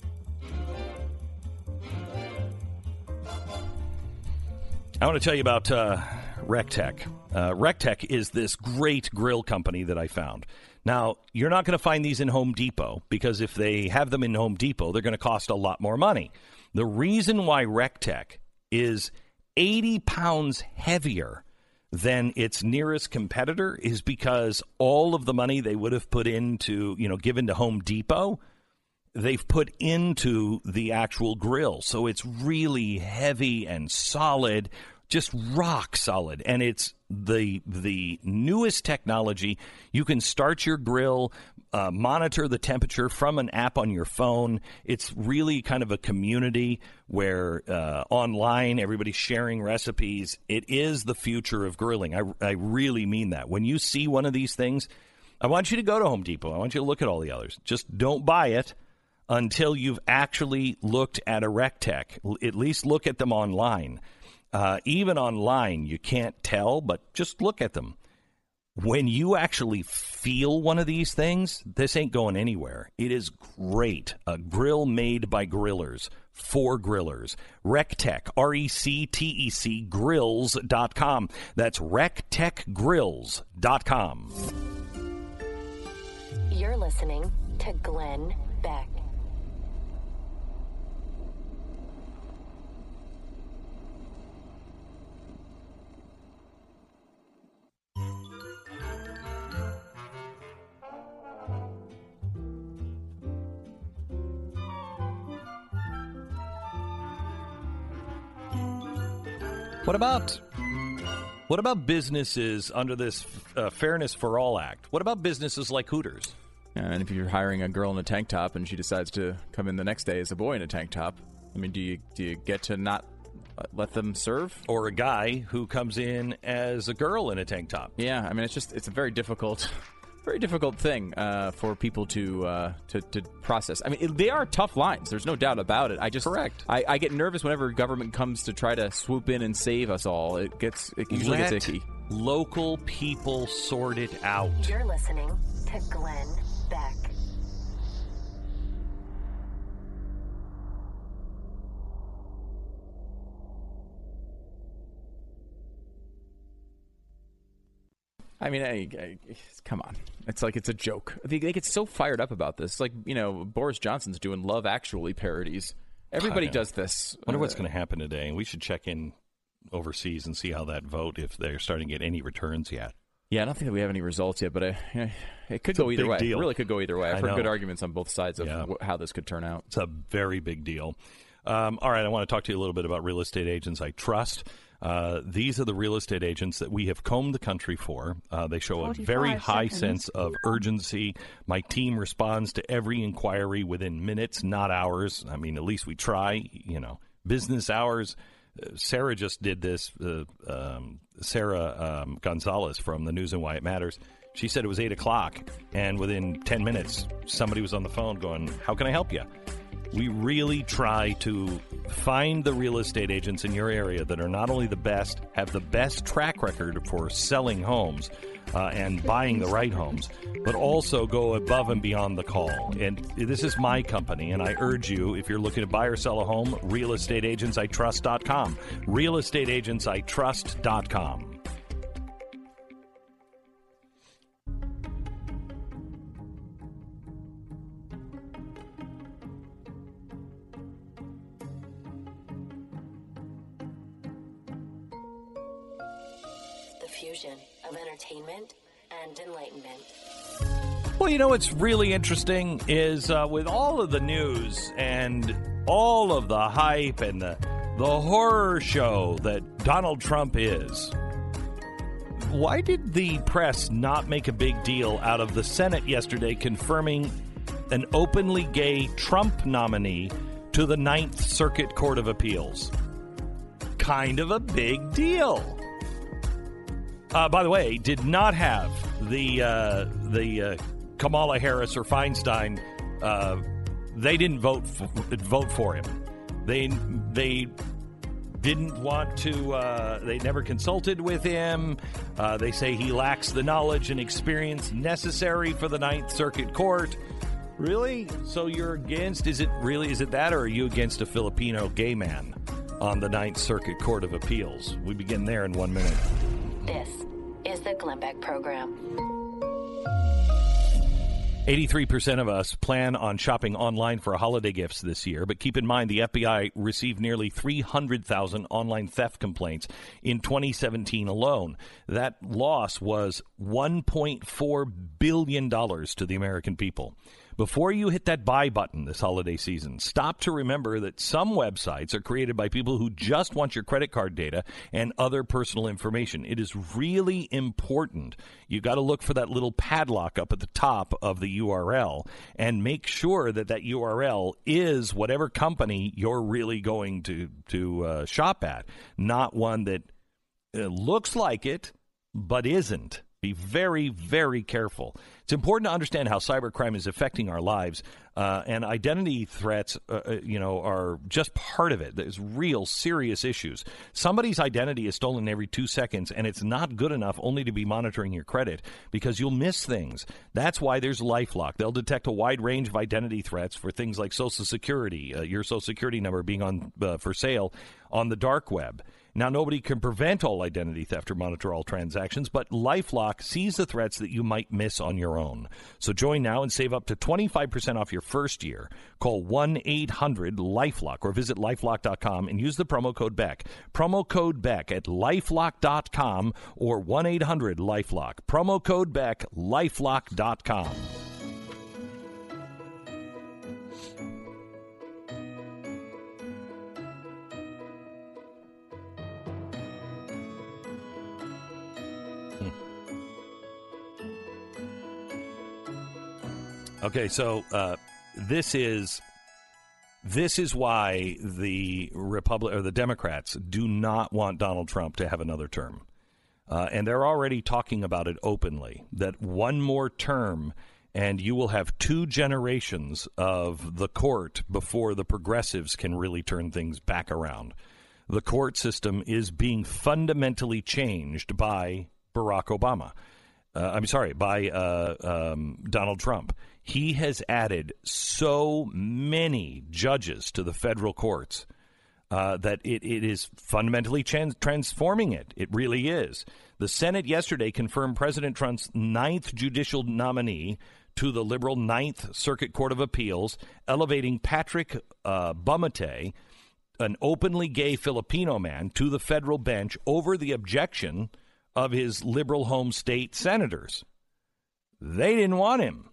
I want to tell you about RecTech. RecTech is this great grill company that I found. Now, you're not going to find these in Home Depot, because if they have them in Home Depot, they're going to cost a lot more money. The reason why RecTech is 80 pounds heavier than its nearest competitor is because all of the money they would have put into, given to Home Depot, they've put into the actual grill. So it's really heavy and solid, just rock solid. And it's the newest technology. You can start your grill, monitor the temperature from an app on your phone. It's really kind of a community where online everybody's sharing recipes. It is the future of grilling. I really mean that. When you see one of these things, I want you to go to Home Depot. I want you to look at all the others. Just don't buy it until you've actually looked at a RecTech. At least look at them online. Even online, you can't tell, but just look at them. When you actually feel one of these things, this ain't going anywhere. It is great. A grill made by grillers, for grillers. RecTech, RecTech grills.com. That's RecTechGrills.com. You're listening to Glenn Beck. What about businesses under this Fairness for All Act? What about businesses like Hooters? And if you're hiring a girl in a tank top and she decides to come in the next day as a boy in a tank top, I mean, do you get to not let them serve? Or a guy who comes in as a girl in a tank top? Yeah, I mean, it's a very difficult thing for people to process. I mean, they are tough lines. There's no doubt about it. Correct. I get nervous whenever government comes to try to swoop in and save us all. It usually gets icky. Local people sort it out. You're listening to Glenn Beck. I mean, come on. It's like it's a joke. They get so fired up about this. Like, Boris Johnson's doing Love Actually parodies. Everybody does this. I wonder what's going to happen today. We should check in overseas and see how that vote, if they're starting to get any returns yet. Yeah, I don't think that we have any results yet, but it could go either way. Deal. It really could go either way. I've heard know. good arguments on both sides of how this could turn out. It's a very big deal. All right, I want to talk to you a little bit about real estate agents I trust. These are the real estate agents that we have combed the country for. They show a very high sense of urgency. My team responds to every inquiry within minutes, not hours. I mean, at least we try, business hours. Sarah just did this, Sarah Gonzalez from the News and Why It Matters. She said it was 8 o'clock, and within 10 minutes, somebody was on the phone going, how can I help you? We really try to find the real estate agents in your area that are not only the best, have the best track record for selling homes and buying the right homes, but also go above and beyond the call. And this is my company, and I urge you, if you're looking to buy or sell a home, realestateagentsitrust.com. realestateagentsitrust.com. Fusion of entertainment and enlightenment. Well, what's really interesting is with all of the news and all of the hype and the horror show that Donald Trump is, why did the press not make a big deal out of the Senate yesterday confirming an openly gay Trump nominee to the Ninth Circuit Court of Appeals? Kind of a big deal. By the way, did not have the Kamala Harris or Feinstein. They didn't vote for him. They didn't want to. They never consulted with him. They say he lacks the knowledge and experience necessary for the Ninth Circuit Court. Really? So you're against? Is it that, or are you against a Filipino gay man on the Ninth Circuit Court of Appeals? We begin there in 1 minute. This is the Glenn Beck Program. 83% of us plan on shopping online for holiday gifts this year, but keep in mind the FBI received nearly 300,000 online theft complaints in 2017 alone. That loss was $1.4 billion to the American people. Before you hit that buy button this holiday season, stop to remember that some websites are created by people who just want your credit card data and other personal information. It is really important. You got to look for that little padlock up at the top of the URL and make sure that that URL is whatever company you're really going to shop at, not one that looks like it but isn't. Be very, very careful. It's important to understand how cybercrime is affecting our lives, and identity threats, are just part of it. There's real serious issues. Somebody's identity is stolen every 2 seconds, and it's not good enough only to be monitoring your credit because you'll miss things. That's why there's LifeLock. They'll detect a wide range of identity threats for things like Social Security, your Social Security number being on for sale on the dark web. Now, nobody can prevent all identity theft or monitor all transactions, but LifeLock sees the threats that you might miss on your own. So join now and save up to 25% off your first year. Call 1-800-LifeLock or visit LifeLock.com and use the promo code BECK. Promo code BECK at LifeLock.com or 1-800-LifeLock. Promo code BECK, LifeLock.com. Okay, so this is why the the Democrats do not want Donald Trump to have another term, and they're already talking about it openly. That one more term, and you will have 2 generations of the court before the progressives can really turn things back around. The court system is being fundamentally changed by Barack Obama. By Donald Trump. He has added so many judges to the federal courts that it is fundamentally transforming it. It really is. The Senate yesterday confirmed President Trump's 9th judicial nominee to the liberal 9th Circuit Court of Appeals, elevating Patrick Bumate, an openly gay Filipino man, to the federal bench over the objection of his liberal home state senators. They didn't want him.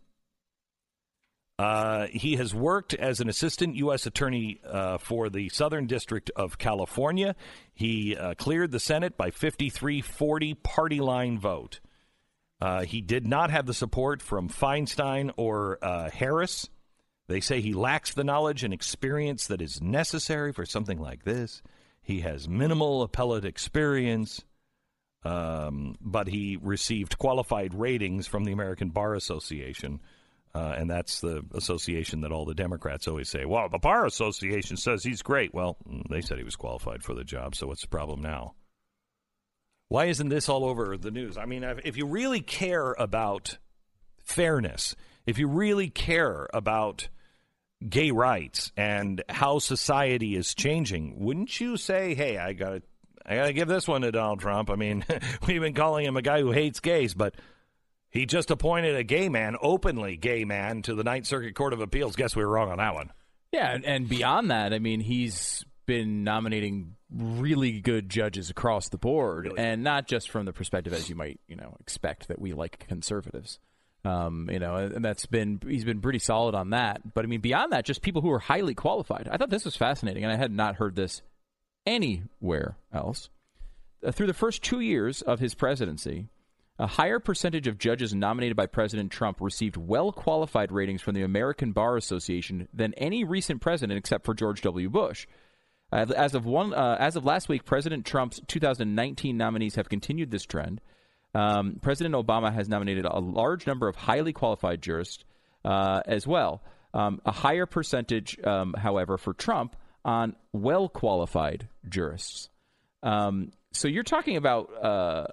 He has worked as an assistant U.S. attorney for the Southern District of California. He cleared the Senate by 53-40 party line vote. He did not have the support from Feinstein or Harris. They say he lacks the knowledge and experience that is necessary for something like this. He has minimal appellate experience, but he received qualified ratings from the American Bar Association. And that's the association that all the Democrats always say, well, the Bar Association says he's great. Well, they said he was qualified for the job, so what's the problem now? Why isn't this all over the news? I mean, if you really care about fairness, if you really care about gay rights and how society is changing, wouldn't you say, hey, I gotta give this one to Donald Trump? I mean, we've been calling him a guy who hates gays, but he just appointed a gay man, openly gay man, to the Ninth Circuit Court of Appeals. Guess we were wrong on that one. Yeah, and beyond that, I mean, he's been nominating really good judges across the board, really? And not just from the perspective, as you might, expect, that we like conservatives. And he's been pretty solid on that. But I mean, beyond that, just people who are highly qualified. I thought this was fascinating, and I had not heard this anywhere else. Through the first 2 years of his presidency, a higher percentage of judges nominated by President Trump received well-qualified ratings from the American Bar Association than any recent president except for George W. Bush. As of last week, President Trump's 2019 nominees have continued this trend. President Obama has nominated a large number of highly qualified jurists as well. A higher percentage, however, for Trump on well-qualified jurists. So you're talking about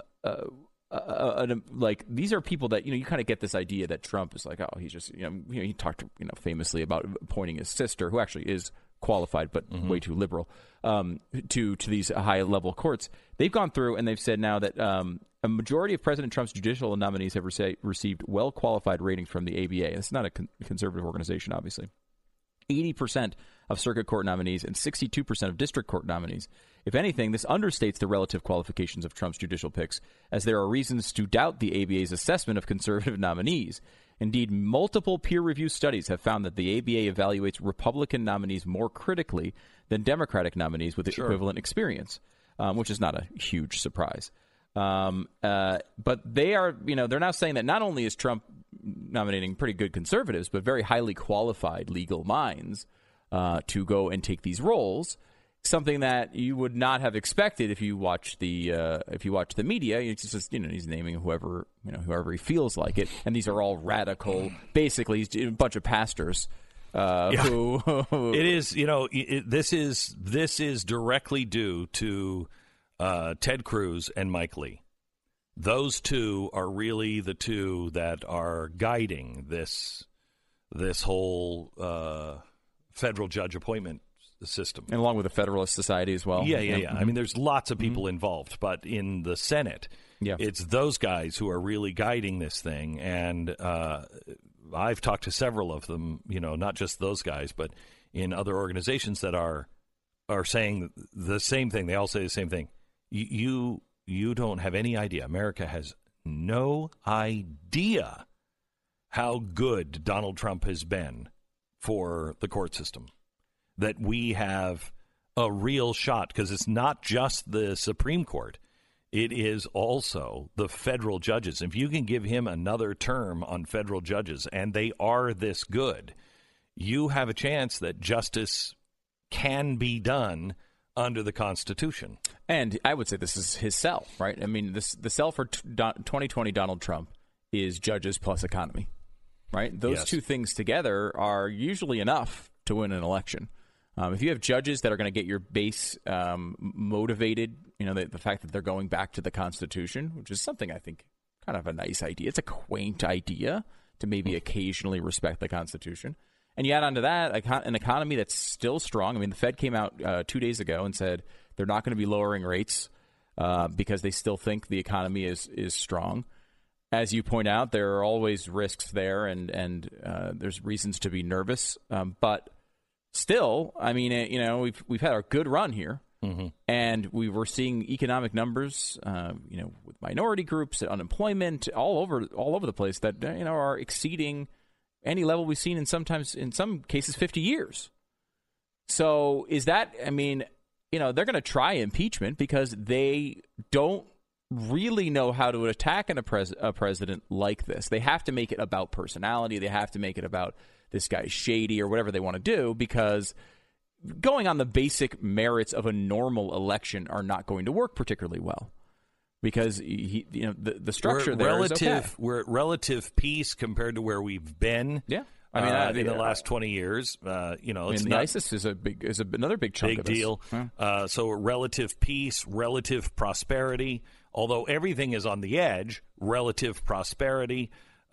like these are people that you kind of get this idea that Trump is like, oh, he's just he talked famously about appointing his sister, who actually is qualified but way too liberal, to these high level courts. They've gone through and they've said now that a majority of President Trump's judicial nominees have received well qualified ratings from the ABA. And it's not a conservative organization, obviously. 80% of circuit court nominees and 62% of district court nominees. If anything, this understates the relative qualifications of Trump's judicial picks, as there are reasons to doubt the ABA's assessment of conservative nominees. Indeed, multiple peer-reviewed studies have found that the ABA evaluates Republican nominees more critically than Democratic nominees with equivalent experience, which is not a huge surprise. But they are, they're now saying that not only is Trump nominating pretty good conservatives, but very highly qualified legal minds to go and take these roles. Something that you would not have expected if you watch the media. It's just he's naming whoever he feels like it, and these are all radical. Basically, he's a bunch of pastors. Who it is, this is directly due to Ted Cruz and Mike Lee. Those two are really the two that are guiding this whole federal judge appointment system. And along with the Federalist Society as well. Yeah. Mm-hmm. I mean, there's lots of people involved, but in the Senate, it's those guys who are really guiding this thing. And I've talked to several of them, not just those guys, but in other organizations that are saying the same thing. They all say the same thing. You don't have any idea. America has no idea how good Donald Trump has been for the court system. That we have a real shot, because it's not just the Supreme Court. It is also the federal judges. If you can give him another term on federal judges, and they are this good, you have a chance that justice can be done under the Constitution. And I would say this is his sell, right? I mean, the sell for 2020 Donald Trump is judges plus economy, right? Those two things together are usually enough to win an election. If you have judges that are going to get your base motivated, the fact that they're going back to the Constitution, which is something I think kind of a nice idea. It's a quaint idea to maybe occasionally respect the Constitution. And you add onto that an economy that's still strong. I mean, the Fed came out 2 days ago and said they're not going to be lowering rates because they still think the economy is strong. As you point out, there are always risks there, and there's reasons to be nervous. But still, I mean, we've had our good run here, and we were seeing economic numbers, with minority groups, unemployment, all over the place that are exceeding any level we've seen in some cases 50 years. So is that? I mean, they're going to try impeachment because they don't really know how to attack a president like this. They have to make it about personality. They have to make it about this guy's shady or whatever they want to do, because going on the basic merits of a normal election are not going to work particularly well. Because the structure we're is okay. We're at relative peace compared to where we've been. Yeah, I mean, in the last 20 years, it's ISIS is another big chunk of this. Deal. Yeah. So relative peace, relative prosperity. Although everything is on the edge, relative prosperity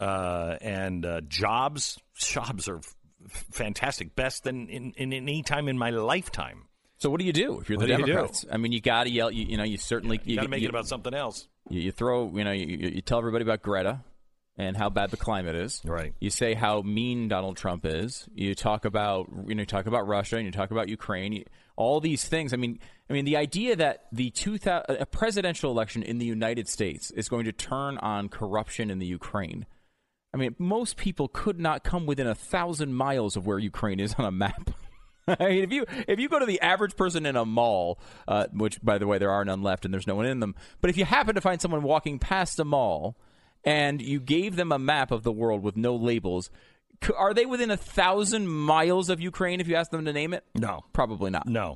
and jobs. Jobs are fantastic, best than in any time in my lifetime. So what do you do if you're the Democrats? I mean, you got to yell. You certainly you got to make it about something else. You throw. You tell everybody about Greta and how bad the climate is. Right. You say how mean Donald Trump is. You talk about Russia and you talk about Ukraine. All these things. I mean, the idea that a presidential election in the United States is going to turn on corruption in the Ukraine. I mean, most people could not come within 1,000 miles of where Ukraine is on a map. I mean, if you go to the average person in a mall, which, by the way, there are none left and there's no one in them, but if you happen to find someone walking past a mall and you gave them a map of the world with no labels, are they within 1,000 miles of Ukraine if you ask them to name it? No. Probably not. No.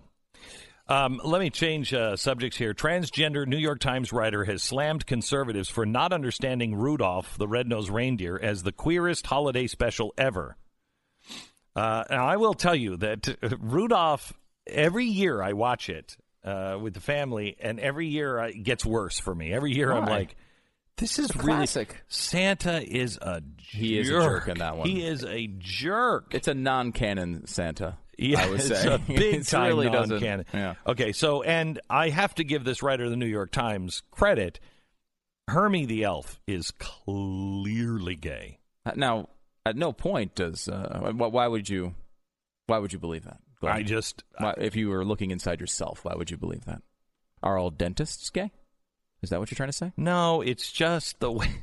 Let me change subjects here. Transgender New York Times writer has slammed conservatives for not understanding Rudolph the Red-Nosed Reindeer as the queerest holiday special ever. Now, I will tell you that Rudolph, every year I watch it with the family, and every year it gets worse for me. Every year I'm like, this is really classic. Santa is a jerk. He is a jerk in that one. He is a jerk. It's a non-canon Santa. Yeah, I would it's say. a big-time really non-canon. Yeah. Okay, so, and I have to give this writer of the New York Times credit. Hermie the elf is clearly gay. Now, at no point does why would you believe that? Glenn? If you were looking inside yourself, why would you believe that? Are all dentists gay? Is that what you're trying to say? No, it's just the way.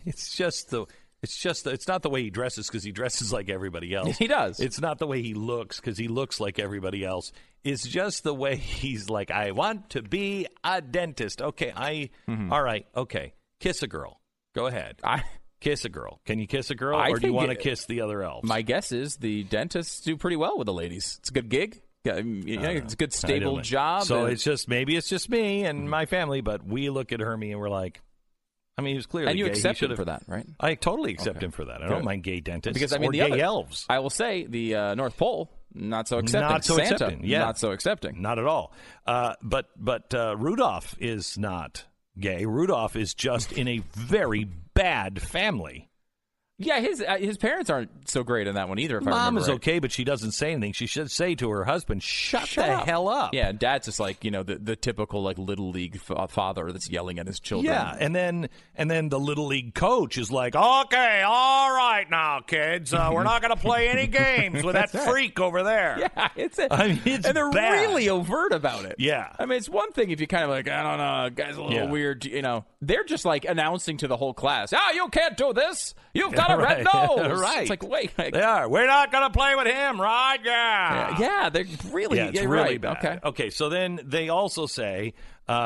It's not the way he dresses, because he dresses like everybody else. He does. It's not the way he looks, because he looks like everybody else. It's just the way he's like, I want to be a dentist. Okay, all right, okay. Kiss a girl. Go ahead. Kiss a girl. Can you kiss a girl, or do you want to kiss the other elves? My guess is the dentists do pretty well with the ladies. It's a good gig. Yeah, it's a good, stable job. So maybe it's just me and my family, but we look at Hermie and we're like, I mean, he was clearly and you gay. accept him for that, right? I totally accept him for that. I don't mind gay dentists because, I mean, or gay elves. I will say the North Pole, not so accepting. Not so Santa, accepting. Yeah. Not so accepting. Not at all. But Rudolph is not gay. Rudolph is just in a very bad family. Yeah, his parents aren't so great in that one either. If Mom is right. okay, but she doesn't say anything. She should say to her husband, "Shut the hell up." Yeah, Dad's just like the typical like little league father that's yelling at his children. Yeah, and then the little league coach is like, "Okay, all right, now kids, we're not going to play any games with that freak over there." Yeah, it's and they're bad. really overt about it. Yeah, I mean, it's one thing if you kind of like, I don't know, guy's a little weird. They're just like announcing to the whole class, you can't do this. You've got a red nose. Right. It's like, wait. They are. We're not going to play with him, right? Yeah. Yeah, they're really, it's really right. bad. Okay, so then they also say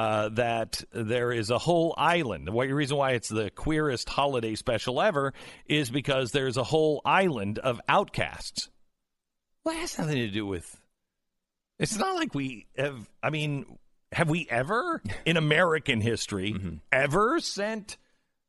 that there is a whole island. The reason why it's the queerest holiday special ever is because there's a whole island of outcasts. Well, it has nothing to do with... It's not like we have... I mean, have we ever, in American history, ever sent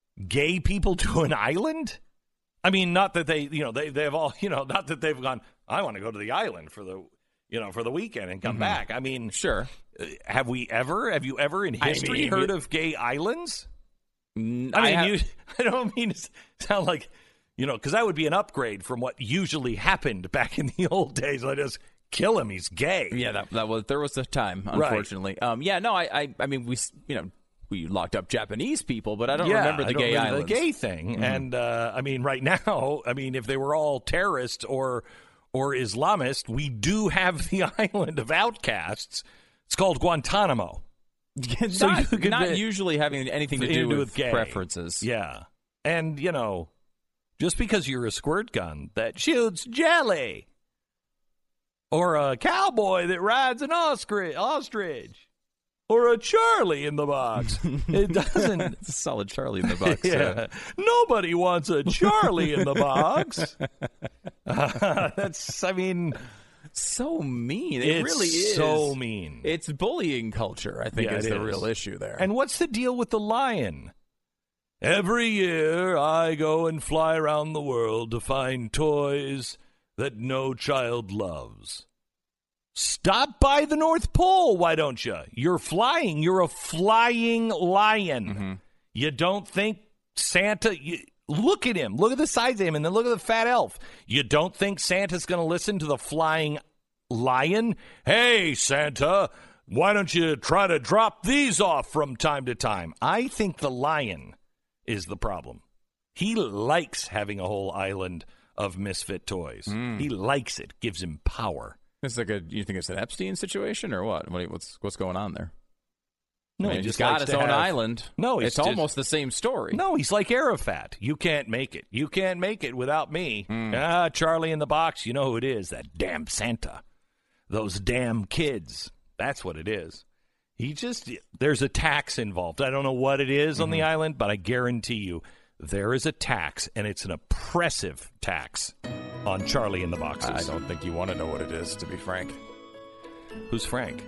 gay people to an island? I mean, not that they've all, not that they've gone, I want to go to the island for the weekend and come back. I mean, sure. Have you ever in history heard of gay islands? I don't mean to sound like, because that would be an upgrade from what usually happened back in the old days. I just kill him, he's gay. Yeah, there was a time, unfortunately. Right. I mean, we locked up Japanese people, but I don't remember the gay islands. The gay thing. Mm-hmm. And right now, if they were all terrorists or Islamist, we do have the island of outcasts. It's called Guantanamo. So not usually having anything to do with gay preferences. Yeah. And, just because you're a squirt gun that shoots jelly or a cowboy that rides an ostrich or a Charlie in the box, it doesn't. It's a solid Charlie in the box. Yeah. Nobody wants a Charlie in the box. So mean. It really is. So mean. It's bullying culture, I think, is the real issue there. And what's the deal with the lion? Every year I go and fly around the world to find toys that no child loves. Stop by the North Pole, why don't you? You're flying. You're a flying lion. Mm-hmm. You don't think Santa... Look at him. Look at the size of him, and then look at the fat elf. You don't think Santa's going to listen to the flying lion? Hey, Santa, why don't you try to drop these off from time to time? I think the lion is the problem. He likes having a whole island of misfit toys. He likes it. Gives him power. It's you think it's an Epstein situation or what? What's going on there? No, he's got his own island. No, it's almost the same story. No, he's like Arafat. You can't make it. You can't make it without me. Charlie in the box. You know who it is? That damn Santa. Those damn kids. That's what it is. There's a tax involved. I don't know what it is on the island, but I guarantee you there is a tax, and it's an oppressive tax on Charlie in the boxes. I don't think you want to know what it is, to be frank. Who's Frank?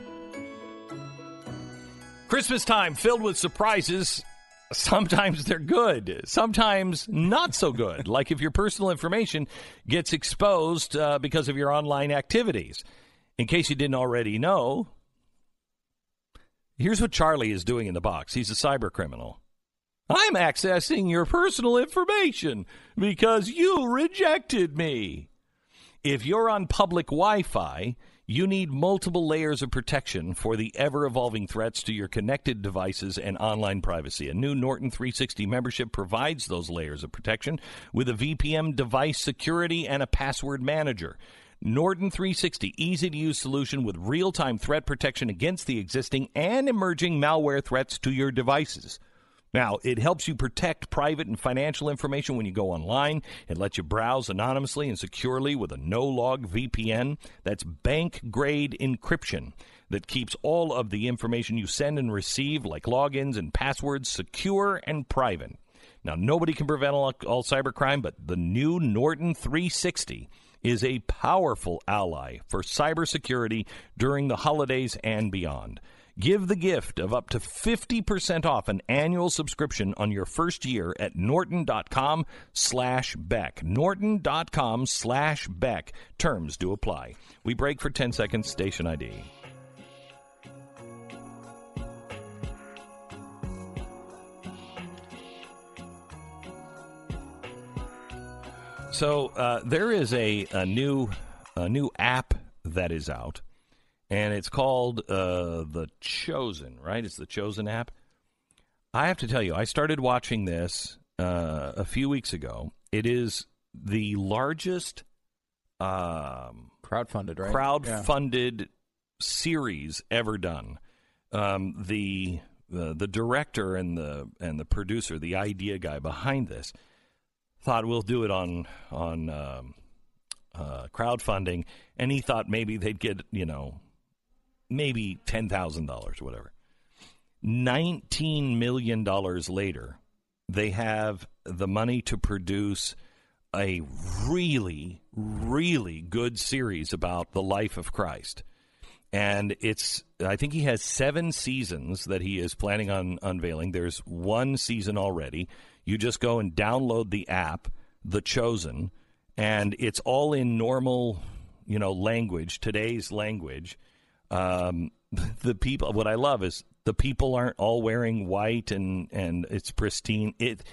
Christmas time filled with surprises. Sometimes they're good, sometimes not so good, like if your personal information gets exposed because of your online activities. In case you didn't already know, here's what Charlie is doing in the box. He's a cyber criminal. I'm accessing your personal information because you rejected me. If you're on public Wi-Fi, you need multiple layers of protection for the ever-evolving threats to your connected devices and online privacy. A new Norton 360 membership provides those layers of protection with a VPN device security and a password manager. Norton 360, easy-to-use solution with real-time threat protection against the existing and emerging malware threats to your devices. Now, it helps you protect private and financial information when you go online. It lets you browse anonymously and securely with a no-log VPN. That's bank-grade encryption that keeps all of the information you send and receive, like logins and passwords, secure and private. Now, nobody can prevent all cybercrime, but the new Norton 360 is a powerful ally for cybersecurity during the holidays and beyond. Give the gift of up to 50% off an annual subscription on your first year at norton.com/Beck. Norton.com/Beck. Terms do apply. We break for 10 seconds. Station ID. So there is a new app that is out. And it's called The Chosen, right? It's The Chosen app. I have to tell you, I started watching this a few weeks ago. It is the largest crowdfunded, right? Crowdfunded series ever done. The director and the producer, the idea guy behind this, thought we'll do it on crowdfunding, and he thought maybe they'd get maybe $10,000 or whatever. $19 million later, they have the money to produce a really, really good series about the life of Christ. And I think he has 7 seasons that he is planning on unveiling. There's 1 season already. You just go and download the app, The Chosen, and it's all in normal, language, today's language. The people, what I love is the people aren't all wearing white and it's pristine.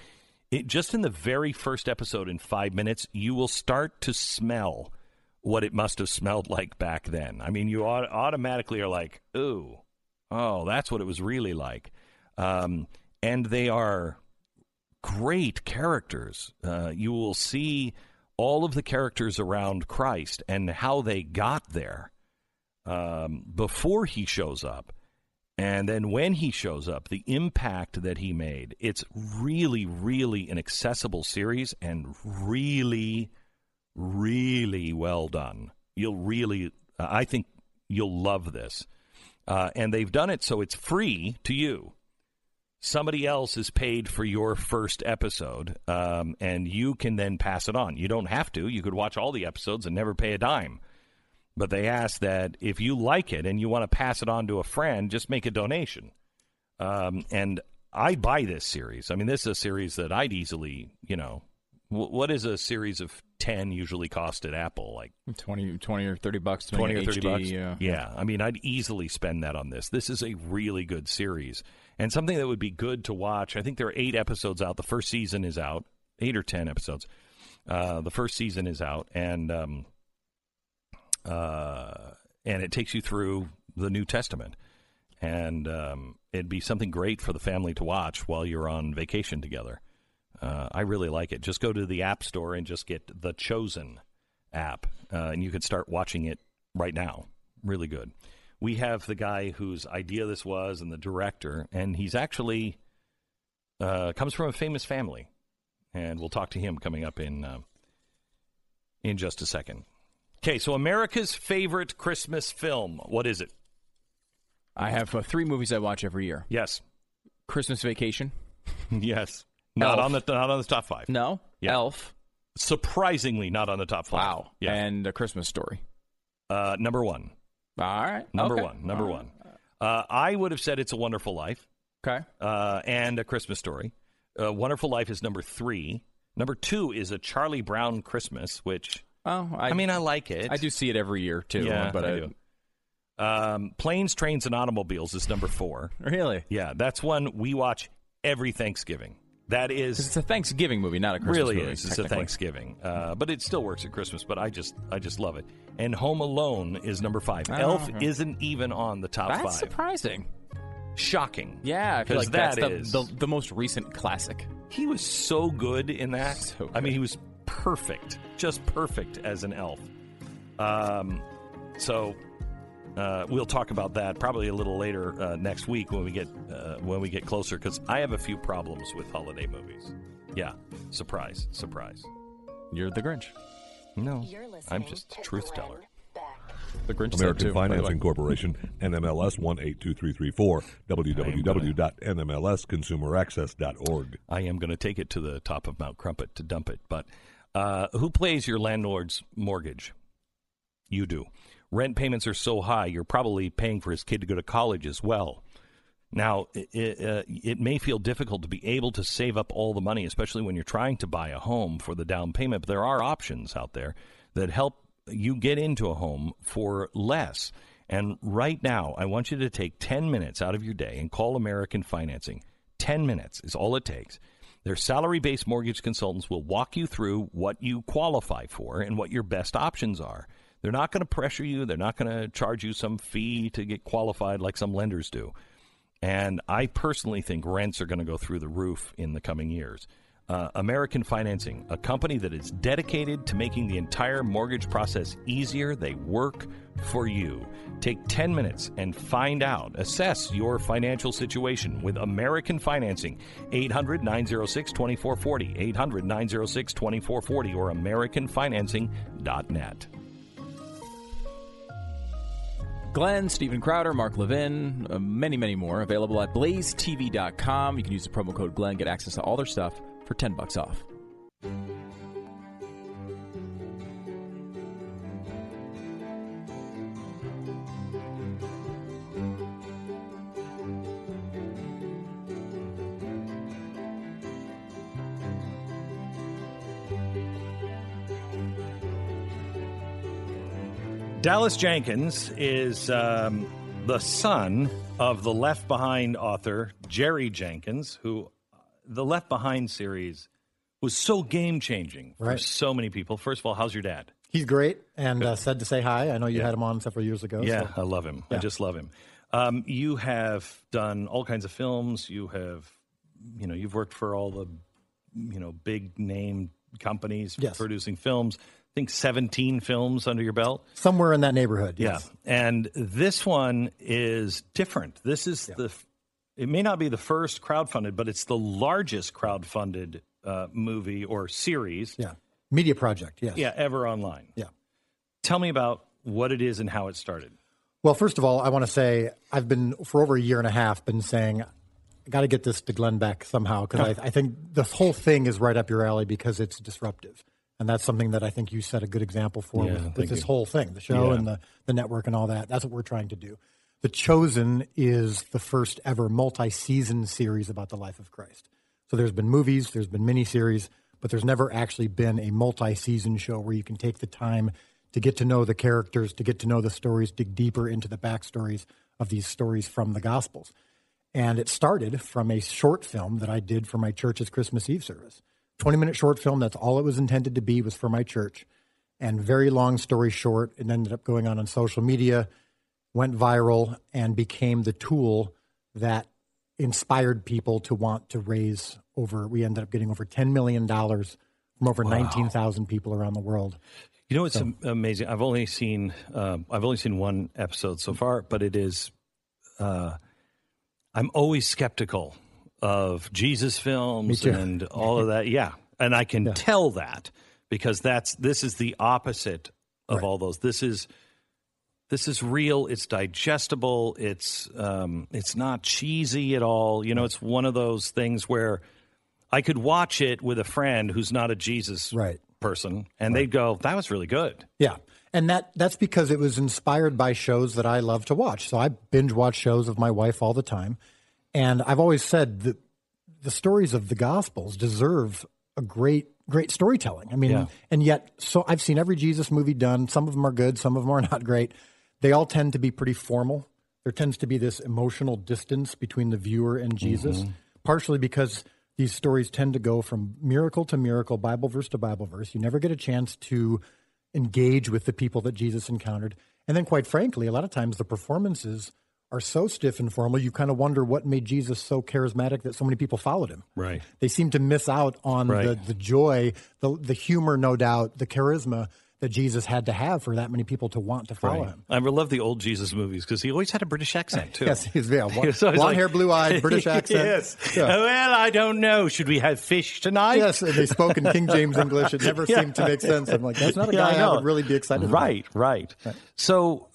just in the very first episode, in 5 minutes, you will start to smell what it must have smelled like back then. I mean, you automatically are like, ooh, oh, that's what it was really like. And they are great characters. You will see all of the characters around Christ and how they got there before he shows up. And then when he shows up, the impact that he made. It's really, really an accessible series and really, really well done. I think you'll love this. And they've done it so it's free to you. Somebody else is paid for your first episode, and you can then pass it on. You don't have to. You could watch all the episodes and never pay a dime. But they ask that if you like it and you want to pass it on to a friend, just make a donation. And I buy this series. I mean, this is a series that I'd easily, what is a series of 10 usually cost at Apple? Like 20 or $30 to 20 or make $30 HD, yeah. I mean, I'd easily spend that on this. This is a really good series and something that would be good to watch. I think there are 8 episodes out. The first season is out, 8 or 10 episodes. The first season is out, and it takes you through the New Testament. And it'd be something great for the family to watch while you're on vacation together. I really like it. Just go to the App Store and just get The Chosen app, and you can start watching it right now. Really good. We have the guy whose idea this was and the director, and he's actually comes from a famous family. And we'll talk to him coming up in just a second. Okay, so America's favorite Christmas film. What is it? I have 3 movies I watch every year. Yes. Christmas Vacation. Yes. Not on the top 5. No. Yeah. Elf. Surprisingly, not on the top 5. Wow. Yeah. And A Christmas Story. Number 1. All right. Number okay. 1. Number All 1. I would have said It's a Wonderful Life. Okay. And A Christmas Story. Wonderful Life is number 3. Number 2 is A Charlie Brown Christmas, which I like it. I do see it every year too. Yeah, but I do. Planes, Trains, and Automobiles is number 4. Really? Yeah, that's one we watch every Thanksgiving. That is, it's a Thanksgiving movie, not a Christmas really movie. Is. It's a Thanksgiving, but it still works at Christmas. But I just love it. And Home Alone is number 5. Elf isn't even on the top 5. That's surprising. Shocking. Yeah, I feel like that that's the most recent classic. He was so good in that. So good. I mean, he was perfect, just perfect as an elf. We'll talk about that probably a little later next week when we get closer, because I have a few problems with holiday movies. Yeah, surprise. You're the Grinch. No, I'm just a truth teller. The Grinch American Financing Corporation, NMLS 182334, www.nmlsconsumeraccess.org. I am going to take it to the top of Mount Crumpet to dump it, but who pays your landlord's mortgage? You do. Rent payments are so high, you're probably paying for his kid to go to college as well. Now, it may feel difficult to be able to save up all the money, especially when you're trying to buy a home for the down payment, but there are options out there that help you get into a home for less. And right now, I want you to take 10 minutes out of your day and call American Financing. 10 minutes is all it takes. Their salary-based mortgage consultants will walk you through what you qualify for and what your best options are. They're not going to pressure you. They're not going to charge you some fee to get qualified like some lenders do. And I personally think rents are going to go through the roof in the coming years. American Financing, a company that is dedicated to making the entire mortgage process easier. They work for you. Take 10 minutes and find out. Assess your financial situation with American Financing. 800-906-2440. 800-906-2440 or AmericanFinancing.net. Glenn, Stephen Crowder, Mark Levin, many, many more available at blazetv.com. You can use the promo code Glenn, get access to all their stuff for $10 off. Dallas Jenkins is the son of the Left Behind author Jerry Jenkins, who the Left Behind series was so game-changing for Right. so many people. First of all, how's your dad? He's great and said to say hi. I know you had him on several years ago. Yeah, so. I love him. I Yeah. just love him. You have done all kinds of films. You've worked for all the, big name companies Yes. producing films. I think 17 films under your belt. Somewhere in that neighborhood, yes. Yeah. And this one is different. This is it may not be the first crowdfunded, but it's the largest crowdfunded movie or series. Yeah. Media project, yes. Yeah, ever online. Yeah. Tell me about what it is and how it started. Well, first of all, I want to say I've been, for over a year and a half, been saying, I got to get this to Glenn Beck somehow, because I think the whole thing is right up your alley because it's disruptive. And that's something that I think you set a good example for with this whole thing, the show and the network and all that. That's what we're trying to do. The Chosen is the first ever multi-season series about the life of Christ. So there's been movies, there's been miniseries, but there's never actually been a multi-season show where you can take the time to get to know the characters, to get to know the stories, dig deeper into the backstories of these stories from the Gospels. And it started from a short film that I did for my church's Christmas Eve service. 20-minute short film, that's all it was intended to be, was for my church. And very long story short, it ended up going on social media, went viral, and became the tool that inspired people to want to raise we ended up getting over $10 million from over 19,000 people around the world. You know, it's amazing. I've only seen one episode so far, but it is, I'm always skeptical of Jesus films and all of that. Yeah. And I can tell that because this is the opposite of all those. This is real. It's digestible. It's not cheesy at all. You know, it's one of those things where I could watch it with a friend who's not a Jesus person, and they'd go, "That was really good." Yeah, and that's because it was inspired by shows that I love to watch. So I binge watch shows with my wife all the time, and I've always said that the stories of the Gospels deserve a great storytelling. I mean, and yet, so I've seen every Jesus movie done. Some of them are good, some of them are not great. They all tend to be pretty formal. There tends to be this emotional distance between the viewer and Jesus, partially because these stories tend to go from miracle to miracle, Bible verse to Bible verse. You never get a chance to engage with the people that Jesus encountered. And then, quite frankly, a lot of times the performances are so stiff and formal, you kind of wonder what made Jesus so charismatic that so many people followed him. Right. They seem to miss out on the joy, the humor, no doubt, the charisma that Jesus had to have for that many people to want to follow him. I love the old Jesus movies because he always had a British accent, too. Yes, he's blonde hair, blue-eyed, British accent. Yes. Yeah. Well, I don't know. Should we have fish tonight? Yes, and they spoke in King James English. It never seemed to make sense. I'm like, that's not a guy I would really be excited about. Right. So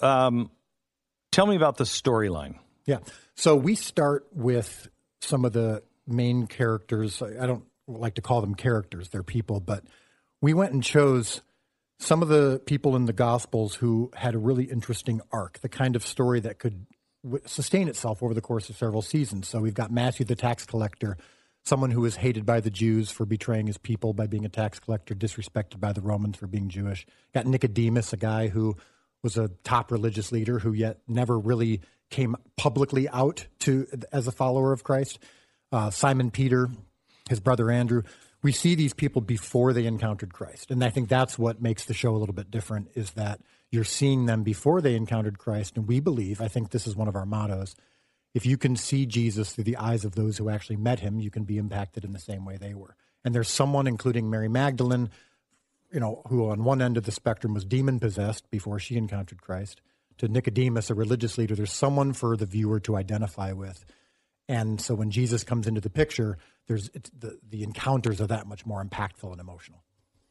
tell me about the storyline. Yeah. So we start with some of the main characters. I don't like to call them characters. They're people. But we went and chose some of the people in the Gospels who had a really interesting arc, the kind of story that could sustain itself over the course of several seasons. So we've got Matthew the tax collector, someone who was hated by the Jews for betraying his people by being a tax collector, disrespected by the Romans for being Jewish. Got Nicodemus, a guy who was a top religious leader who yet never really came publicly out as a follower of Christ. Simon Peter, his brother Andrew. We see these people before they encountered Christ. And I think that's what makes the show a little bit different, is that you're seeing them before they encountered Christ. And we believe, I think this is one of our mottos, if you can see Jesus through the eyes of those who actually met him, you can be impacted in the same way they were. And there's someone, including Mary Magdalene, who on one end of the spectrum was demon-possessed before she encountered Christ, to Nicodemus, a religious leader. There's someone for the viewer to identify with. And so when Jesus comes into the picture, the encounters are that much more impactful and emotional.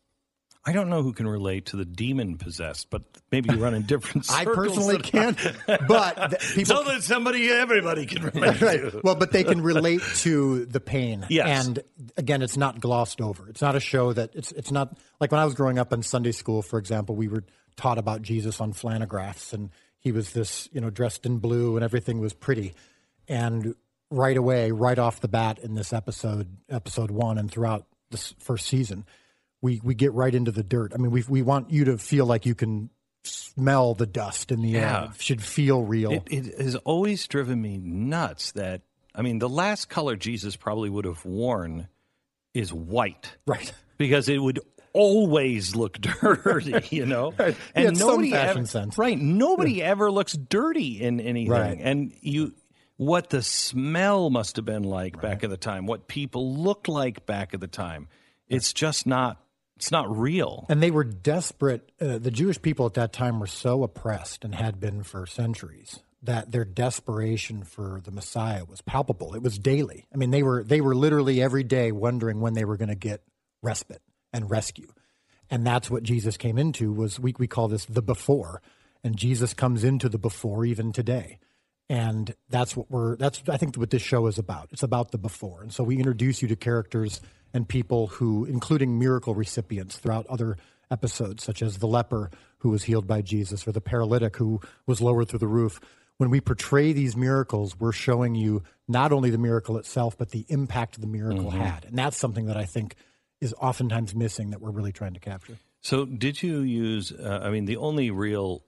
I don't know who can relate to the demon-possessed, but maybe you run in different circles. I personally can't, but people... So that everybody can relate to. Well, but they can relate to the pain. Yes. And again, it's not glossed over. It's not a show that... It's not... Like when I was growing up in Sunday school, for example, we were taught about Jesus on flanographs, and he was this, dressed in blue, and everything was pretty. And right away, right off the bat in this episode 1 and throughout this first season, we get right into the dirt. I mean, we want you to feel like you can smell the dust in the air. It should feel real. It has always driven me nuts that, the last color Jesus probably would have worn is white. Right. Because it would always look dirty, you know? Right. And Yeah, nobody some fashion ever, sense. Right. Nobody ever looks dirty in anything. Right. And what the smell must have been like back at the time, what people looked like back at the time. It's just not real. And they were desperate. The Jewish people at that time were so oppressed and had been for centuries that their desperation for the Messiah was palpable. It was daily. I mean, they were literally every day wondering when they were going to get respite and rescue. And that's what Jesus came into. Was we call this the before. And Jesus comes into the before even today. And that's I think what this show is about. It's about the before. And so we introduce you to characters and people who, including miracle recipients throughout other episodes, such as the leper who was healed by Jesus or the paralytic who was lowered through the roof. When we portray these miracles, we're showing you not only the miracle itself, but the impact the miracle had. And that's something that I think is oftentimes missing that we're really trying to capture. So did you use, the only real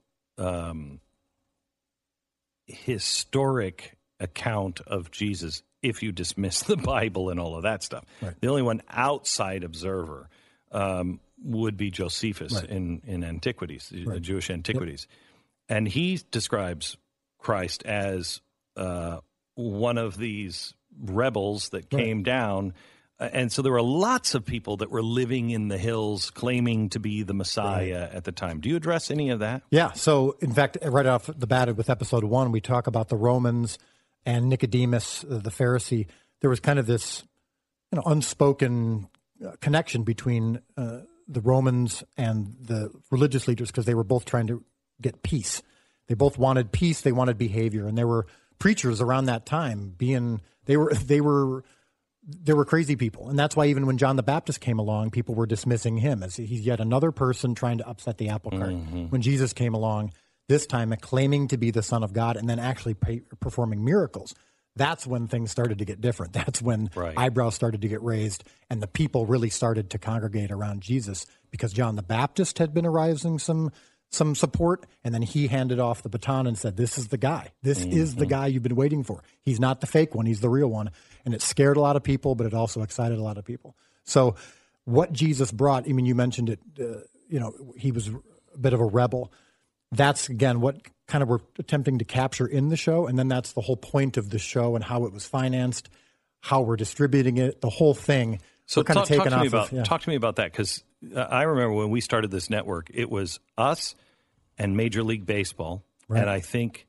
historic account of Jesus, if you dismiss the Bible and all of that stuff, right. The only one outside observer would be Josephus right. in Antiquities, right. Jewish Antiquities. Yep. And he describes Christ as one of these rebels that came down. And so there were lots of people that were living in the hills claiming to be the Messiah at the time. Do you address any of that? Yeah. So, in fact, right off the bat with episode 1, we talk about the Romans and Nicodemus, the Pharisee. There was kind of this unspoken connection between the Romans and the religious leaders because they were both trying to get peace. They both wanted peace. They wanted behavior. And there were preachers around that time they were crazy people. And that's why even when John the Baptist came along, people were dismissing him as he's yet another person trying to upset the apple cart. Mm-hmm. When Jesus came along, this time claiming to be the Son of God and then actually performing miracles, that's when things started to get different. That's when eyebrows started to get raised and the people really started to congregate around Jesus because John the Baptist had been arousing some support, and then he handed off the baton and said, this is the guy. This is the guy you've been waiting for. He's not the fake one. He's the real one. And it scared a lot of people, but it also excited a lot of people. So what Jesus brought, you mentioned it, he was a bit of a rebel. That's, again, what kind of we're attempting to capture in the show, and then that's the whole point of the show and how it was financed, how we're distributing it, the whole thing. So we're kind of taking off talk to me about that, because I remember when we started this network, it was us and Major League Baseball, and I think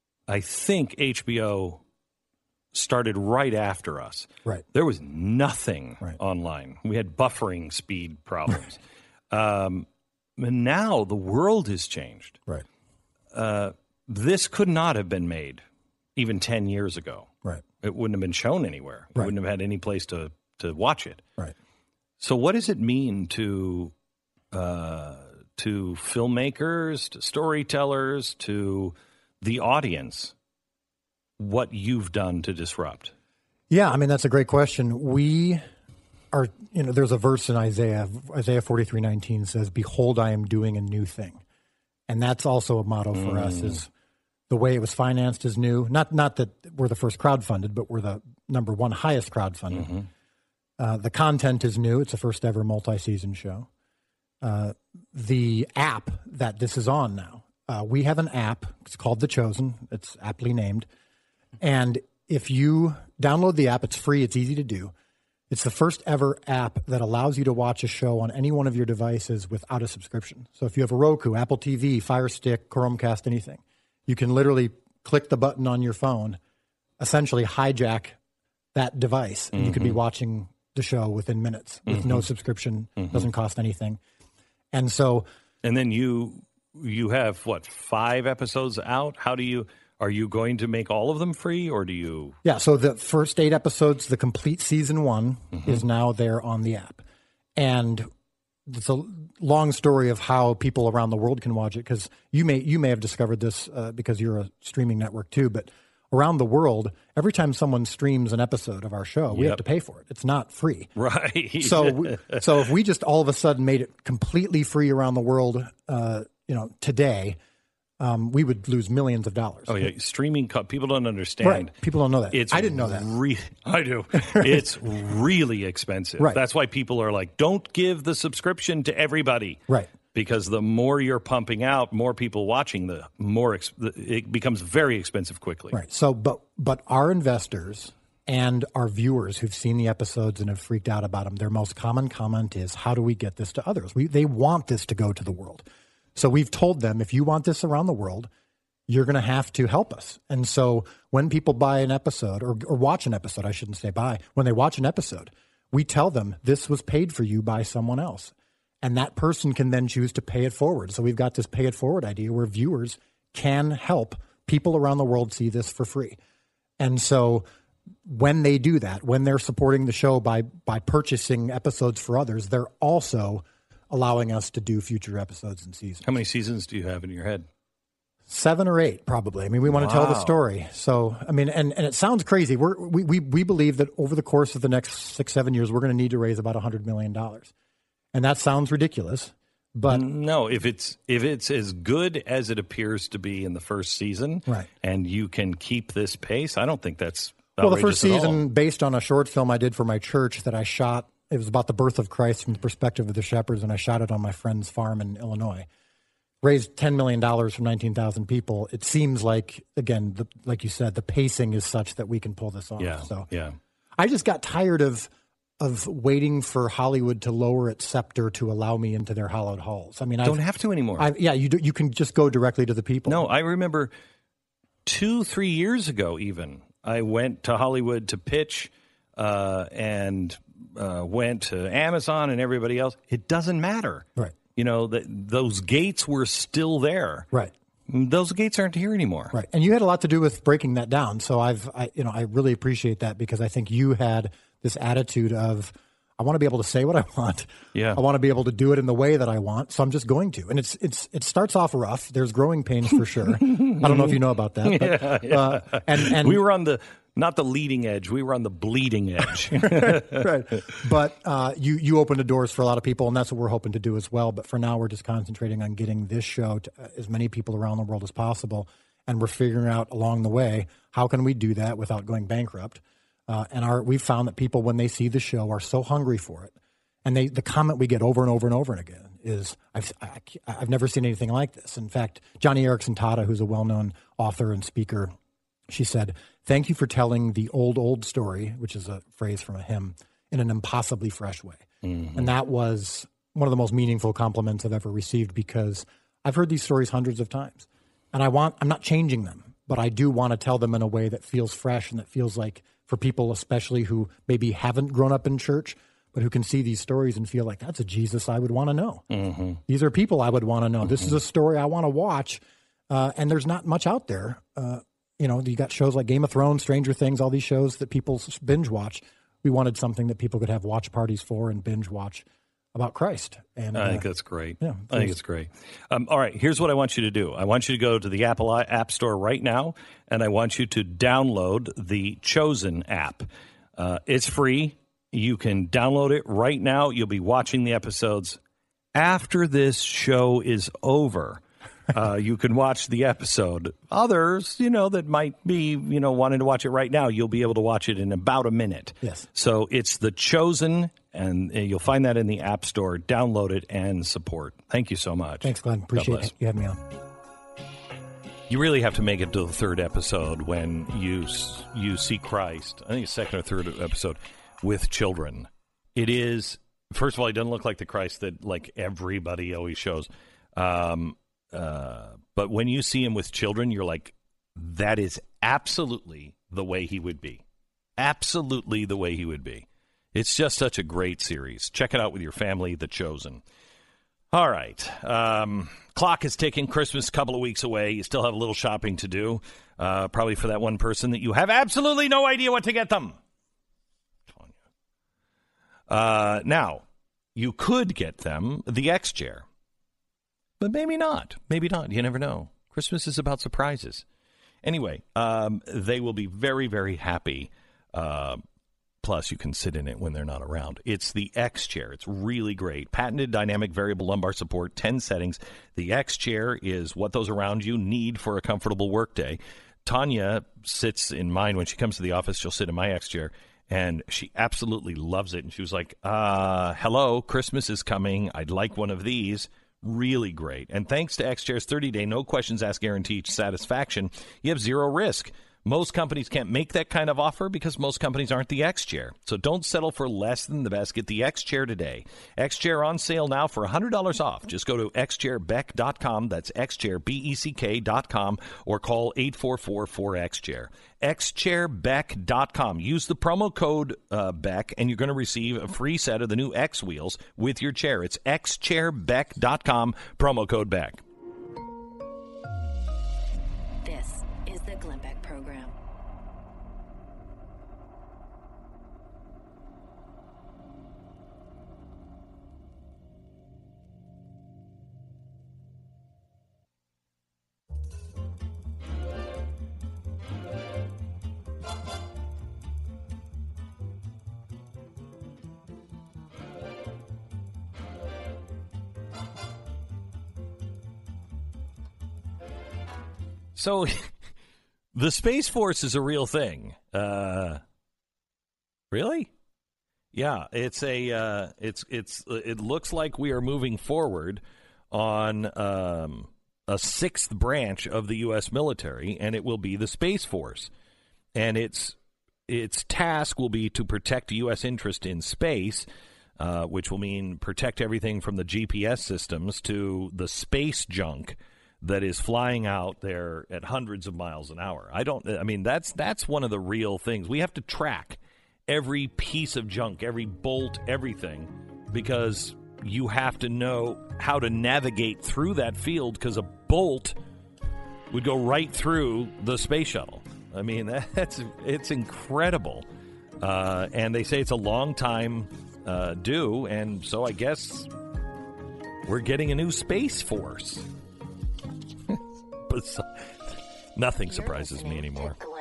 HBO started right after us. Right. There was nothing online. We had buffering speed problems. And now the world has changed. Right. This could not have been made even 10 years ago. Right. It wouldn't have been shown anywhere. It wouldn't have had any place to watch it. Right. So what does it mean to filmmakers, to storytellers, to the audience, what you've done to disrupt? Yeah, that's a great question. We are, there's a verse in Isaiah 43:19 says, "Behold, I am doing a new thing." And that's also a motto for us, is the way it was financed is new. Not that we're the first crowdfunded, but we're the number one highest crowdfunded. The content is new. It's the first ever multi-season show. The app that this is on now, we have an app. It's called The Chosen. It's aptly named. And if you download the app, it's free. It's easy to do. It's the first ever app that allows you to watch a show on any one of your devices without a subscription. So if you have a Roku, Apple TV, Fire Stick, Chromecast, anything, you can literally click the button on your phone, essentially hijack that device, and you could be watching the show within minutes with no subscription, doesn't cost anything. And so... And then you have, 5 episodes out? Are you going to make all of them free, or do you... Yeah, so the first 8 episodes, the complete season 1, is now there on the app. And it's a long story of how people around the world can watch it, because you may have discovered this because you're a streaming network too, but around the world, every time someone streams an episode of our show, we have to pay for it. It's not free. Right. So if we just all of a sudden made it completely free around the world, today, we would lose millions of dollars. Oh, yeah. Streaming, people don't understand. Right. People don't know that. I didn't know that. I do. It's really expensive. Right. That's why people are like, don't give the subscription to everybody. Right. Because the more you're pumping out, more people watching, the more it becomes very expensive quickly. Right. So, but our investors and our viewers who've seen the episodes and have freaked out about them, their most common comment is, how do we get this to others? They want this to go to the world. So we've told them, if you want this around the world, you're going to have to help us. And so when people buy an episode or watch an episode, I shouldn't say buy, when they watch an episode, we tell them this was paid for you by someone else. And that person can then choose to pay it forward. So we've got this pay it forward idea where viewers can help people around the world see this for free. And so when they do that, when they're supporting the show by purchasing episodes for others, they're also allowing us to do future episodes and seasons. How many seasons do you have in your head? 7 or 8, probably. I mean, we want to tell the story. So, I mean, and it sounds crazy. We believe that over the course of the next 6-7 years, we're going to need to raise about $100 million. And that sounds ridiculous. But no, if it's as good as it appears to be in the first season, right, and you can keep this pace, I don't think that's well. The first outrageous at season, all. based on a short film I did for my church that I shot. It was about the birth of Christ from the perspective of the shepherds, and I shot it on my friend's farm in Illinois. Raised $10 million from 19,000 people. It seems like, again, like you said, the pacing is such that we can pull this off. Yeah, so yeah. I just got tired of waiting for Hollywood to lower its scepter to allow me into their hallowed halls. I mean, I don't have to anymore. You can just go directly to the people. No, I remember 2-3 years ago, even I went to Hollywood to pitch, and went to Amazon and everybody else. It doesn't matter, right? You know, those gates were still there, right? Those gates aren't here anymore, right? And you had a lot to do with breaking that down. So I really appreciate that, because I think you had this attitude of, I want to be able to say what I want. Yeah. I want to be able to do it in the way that I want. So I'm just going to. And it starts off rough. There's growing pains for sure. I don't know if you know about that. But, yeah. And we were on not the leading edge. We were on the bleeding edge. Right. But you opened the doors for a lot of people, and that's what we're hoping to do as well. But for now, we're just concentrating on getting this show to as many people around the world as possible. And we're figuring out along the way, how can we do that without going bankrupt? And we've found that people, when they see the show, are so hungry for it. And the comment we get over and over and over and again is, I've never seen anything like this. In fact, Johnny Erickson Tata, who's a well-known author and speaker, she said, "Thank you for telling the old story," which is a phrase from a hymn, "in an impossibly fresh way." Mm-hmm. And that was one of the most meaningful compliments I've ever received, because I've heard these stories hundreds of times. And I'm not changing them, but I do want to tell them in a way that feels fresh and that feels like, for people especially who maybe haven't grown up in church, but who can see these stories and feel like, that's a Jesus I would want to know. Mm-hmm. These are people I would want to know. Mm-hmm. This is a story I want to watch. And there's not much out there. You got shows like Game of Thrones, Stranger Things, all these shows that people binge watch. We wanted something that people could have watch parties for and binge watch about Christ. And I think that's great. Yeah, I think it's great. All right, here's what I want you to do. I want you to go to the Apple App Store right now, and I want you to download the Chosen app. It's free. You can download it right now. You'll be watching the episodes after this show is over. You can watch the episode. Others, that might be, wanting to watch it right now, you'll be able to watch it in about a minute. Yes. So it's The Chosen, and you'll find that in the App Store. Download it and support. Thank you so much. Thanks, Glenn. Appreciate you having me on. You really have to make it to the third episode when you see Christ. I think it's second or third episode with children. It is, first of all, he doesn't look like the Christ that like everybody always shows. But when you see him with children, you're like, that is absolutely the way he would be. Absolutely the way he would be. It's just such a great series. Check it out with your family, The Chosen. All right. Clock is ticking. Christmas a couple of weeks away. You still have a little shopping to do, probably for that one person that you have absolutely no idea what to get them. Now, you could get them the X-Chair. But maybe not. Maybe not. You never know. Christmas is about surprises. Anyway, they will be very, very happy Plus, you can sit in it when they're not around. It's the X Chair. It's really great. Patented dynamic variable lumbar support, 10 settings. The X Chair is what those around you need for a comfortable workday. Tanya sits in mine when she comes to the office. She'll sit in my X Chair, and she absolutely loves it. And she was like, hello, Christmas is coming. I'd like one of these. Really great. And thanks to X Chair's 30-day, no questions asked guarantee satisfaction, you have zero risk. Most companies can't make that kind of offer because most companies aren't the X-Chair. So don't settle for less than the best. Get the X-Chair today. X-Chair on sale now for $100 off. Just go to xchairbeck.com. That's xchairbeck.com or call 844-4XChair. xchairbeck.com. Use the promo code Beck, and you're going to receive a free set of the new X wheels with your chair. It's xchairbeck.com, promo code Beck. This is the Glenn Beck Program. So, the Space Force is a real thing. Really? Yeah, it looks like we are moving forward on a sixth branch of the U.S. military, and it will be the Space Force. And its task will be to protect U.S. interest in space, which will mean protect everything from the GPS systems to the space junk that is flying out there at hundreds of miles an hour. That's one of the real things. We have to track every piece of junk, every bolt, everything, because you have to know how to navigate through that field, because a bolt would go right through the space shuttle. I mean, it's incredible. And they say it's a long time due, and so I guess we're getting a new Space Force. Nothing surprises me anymore.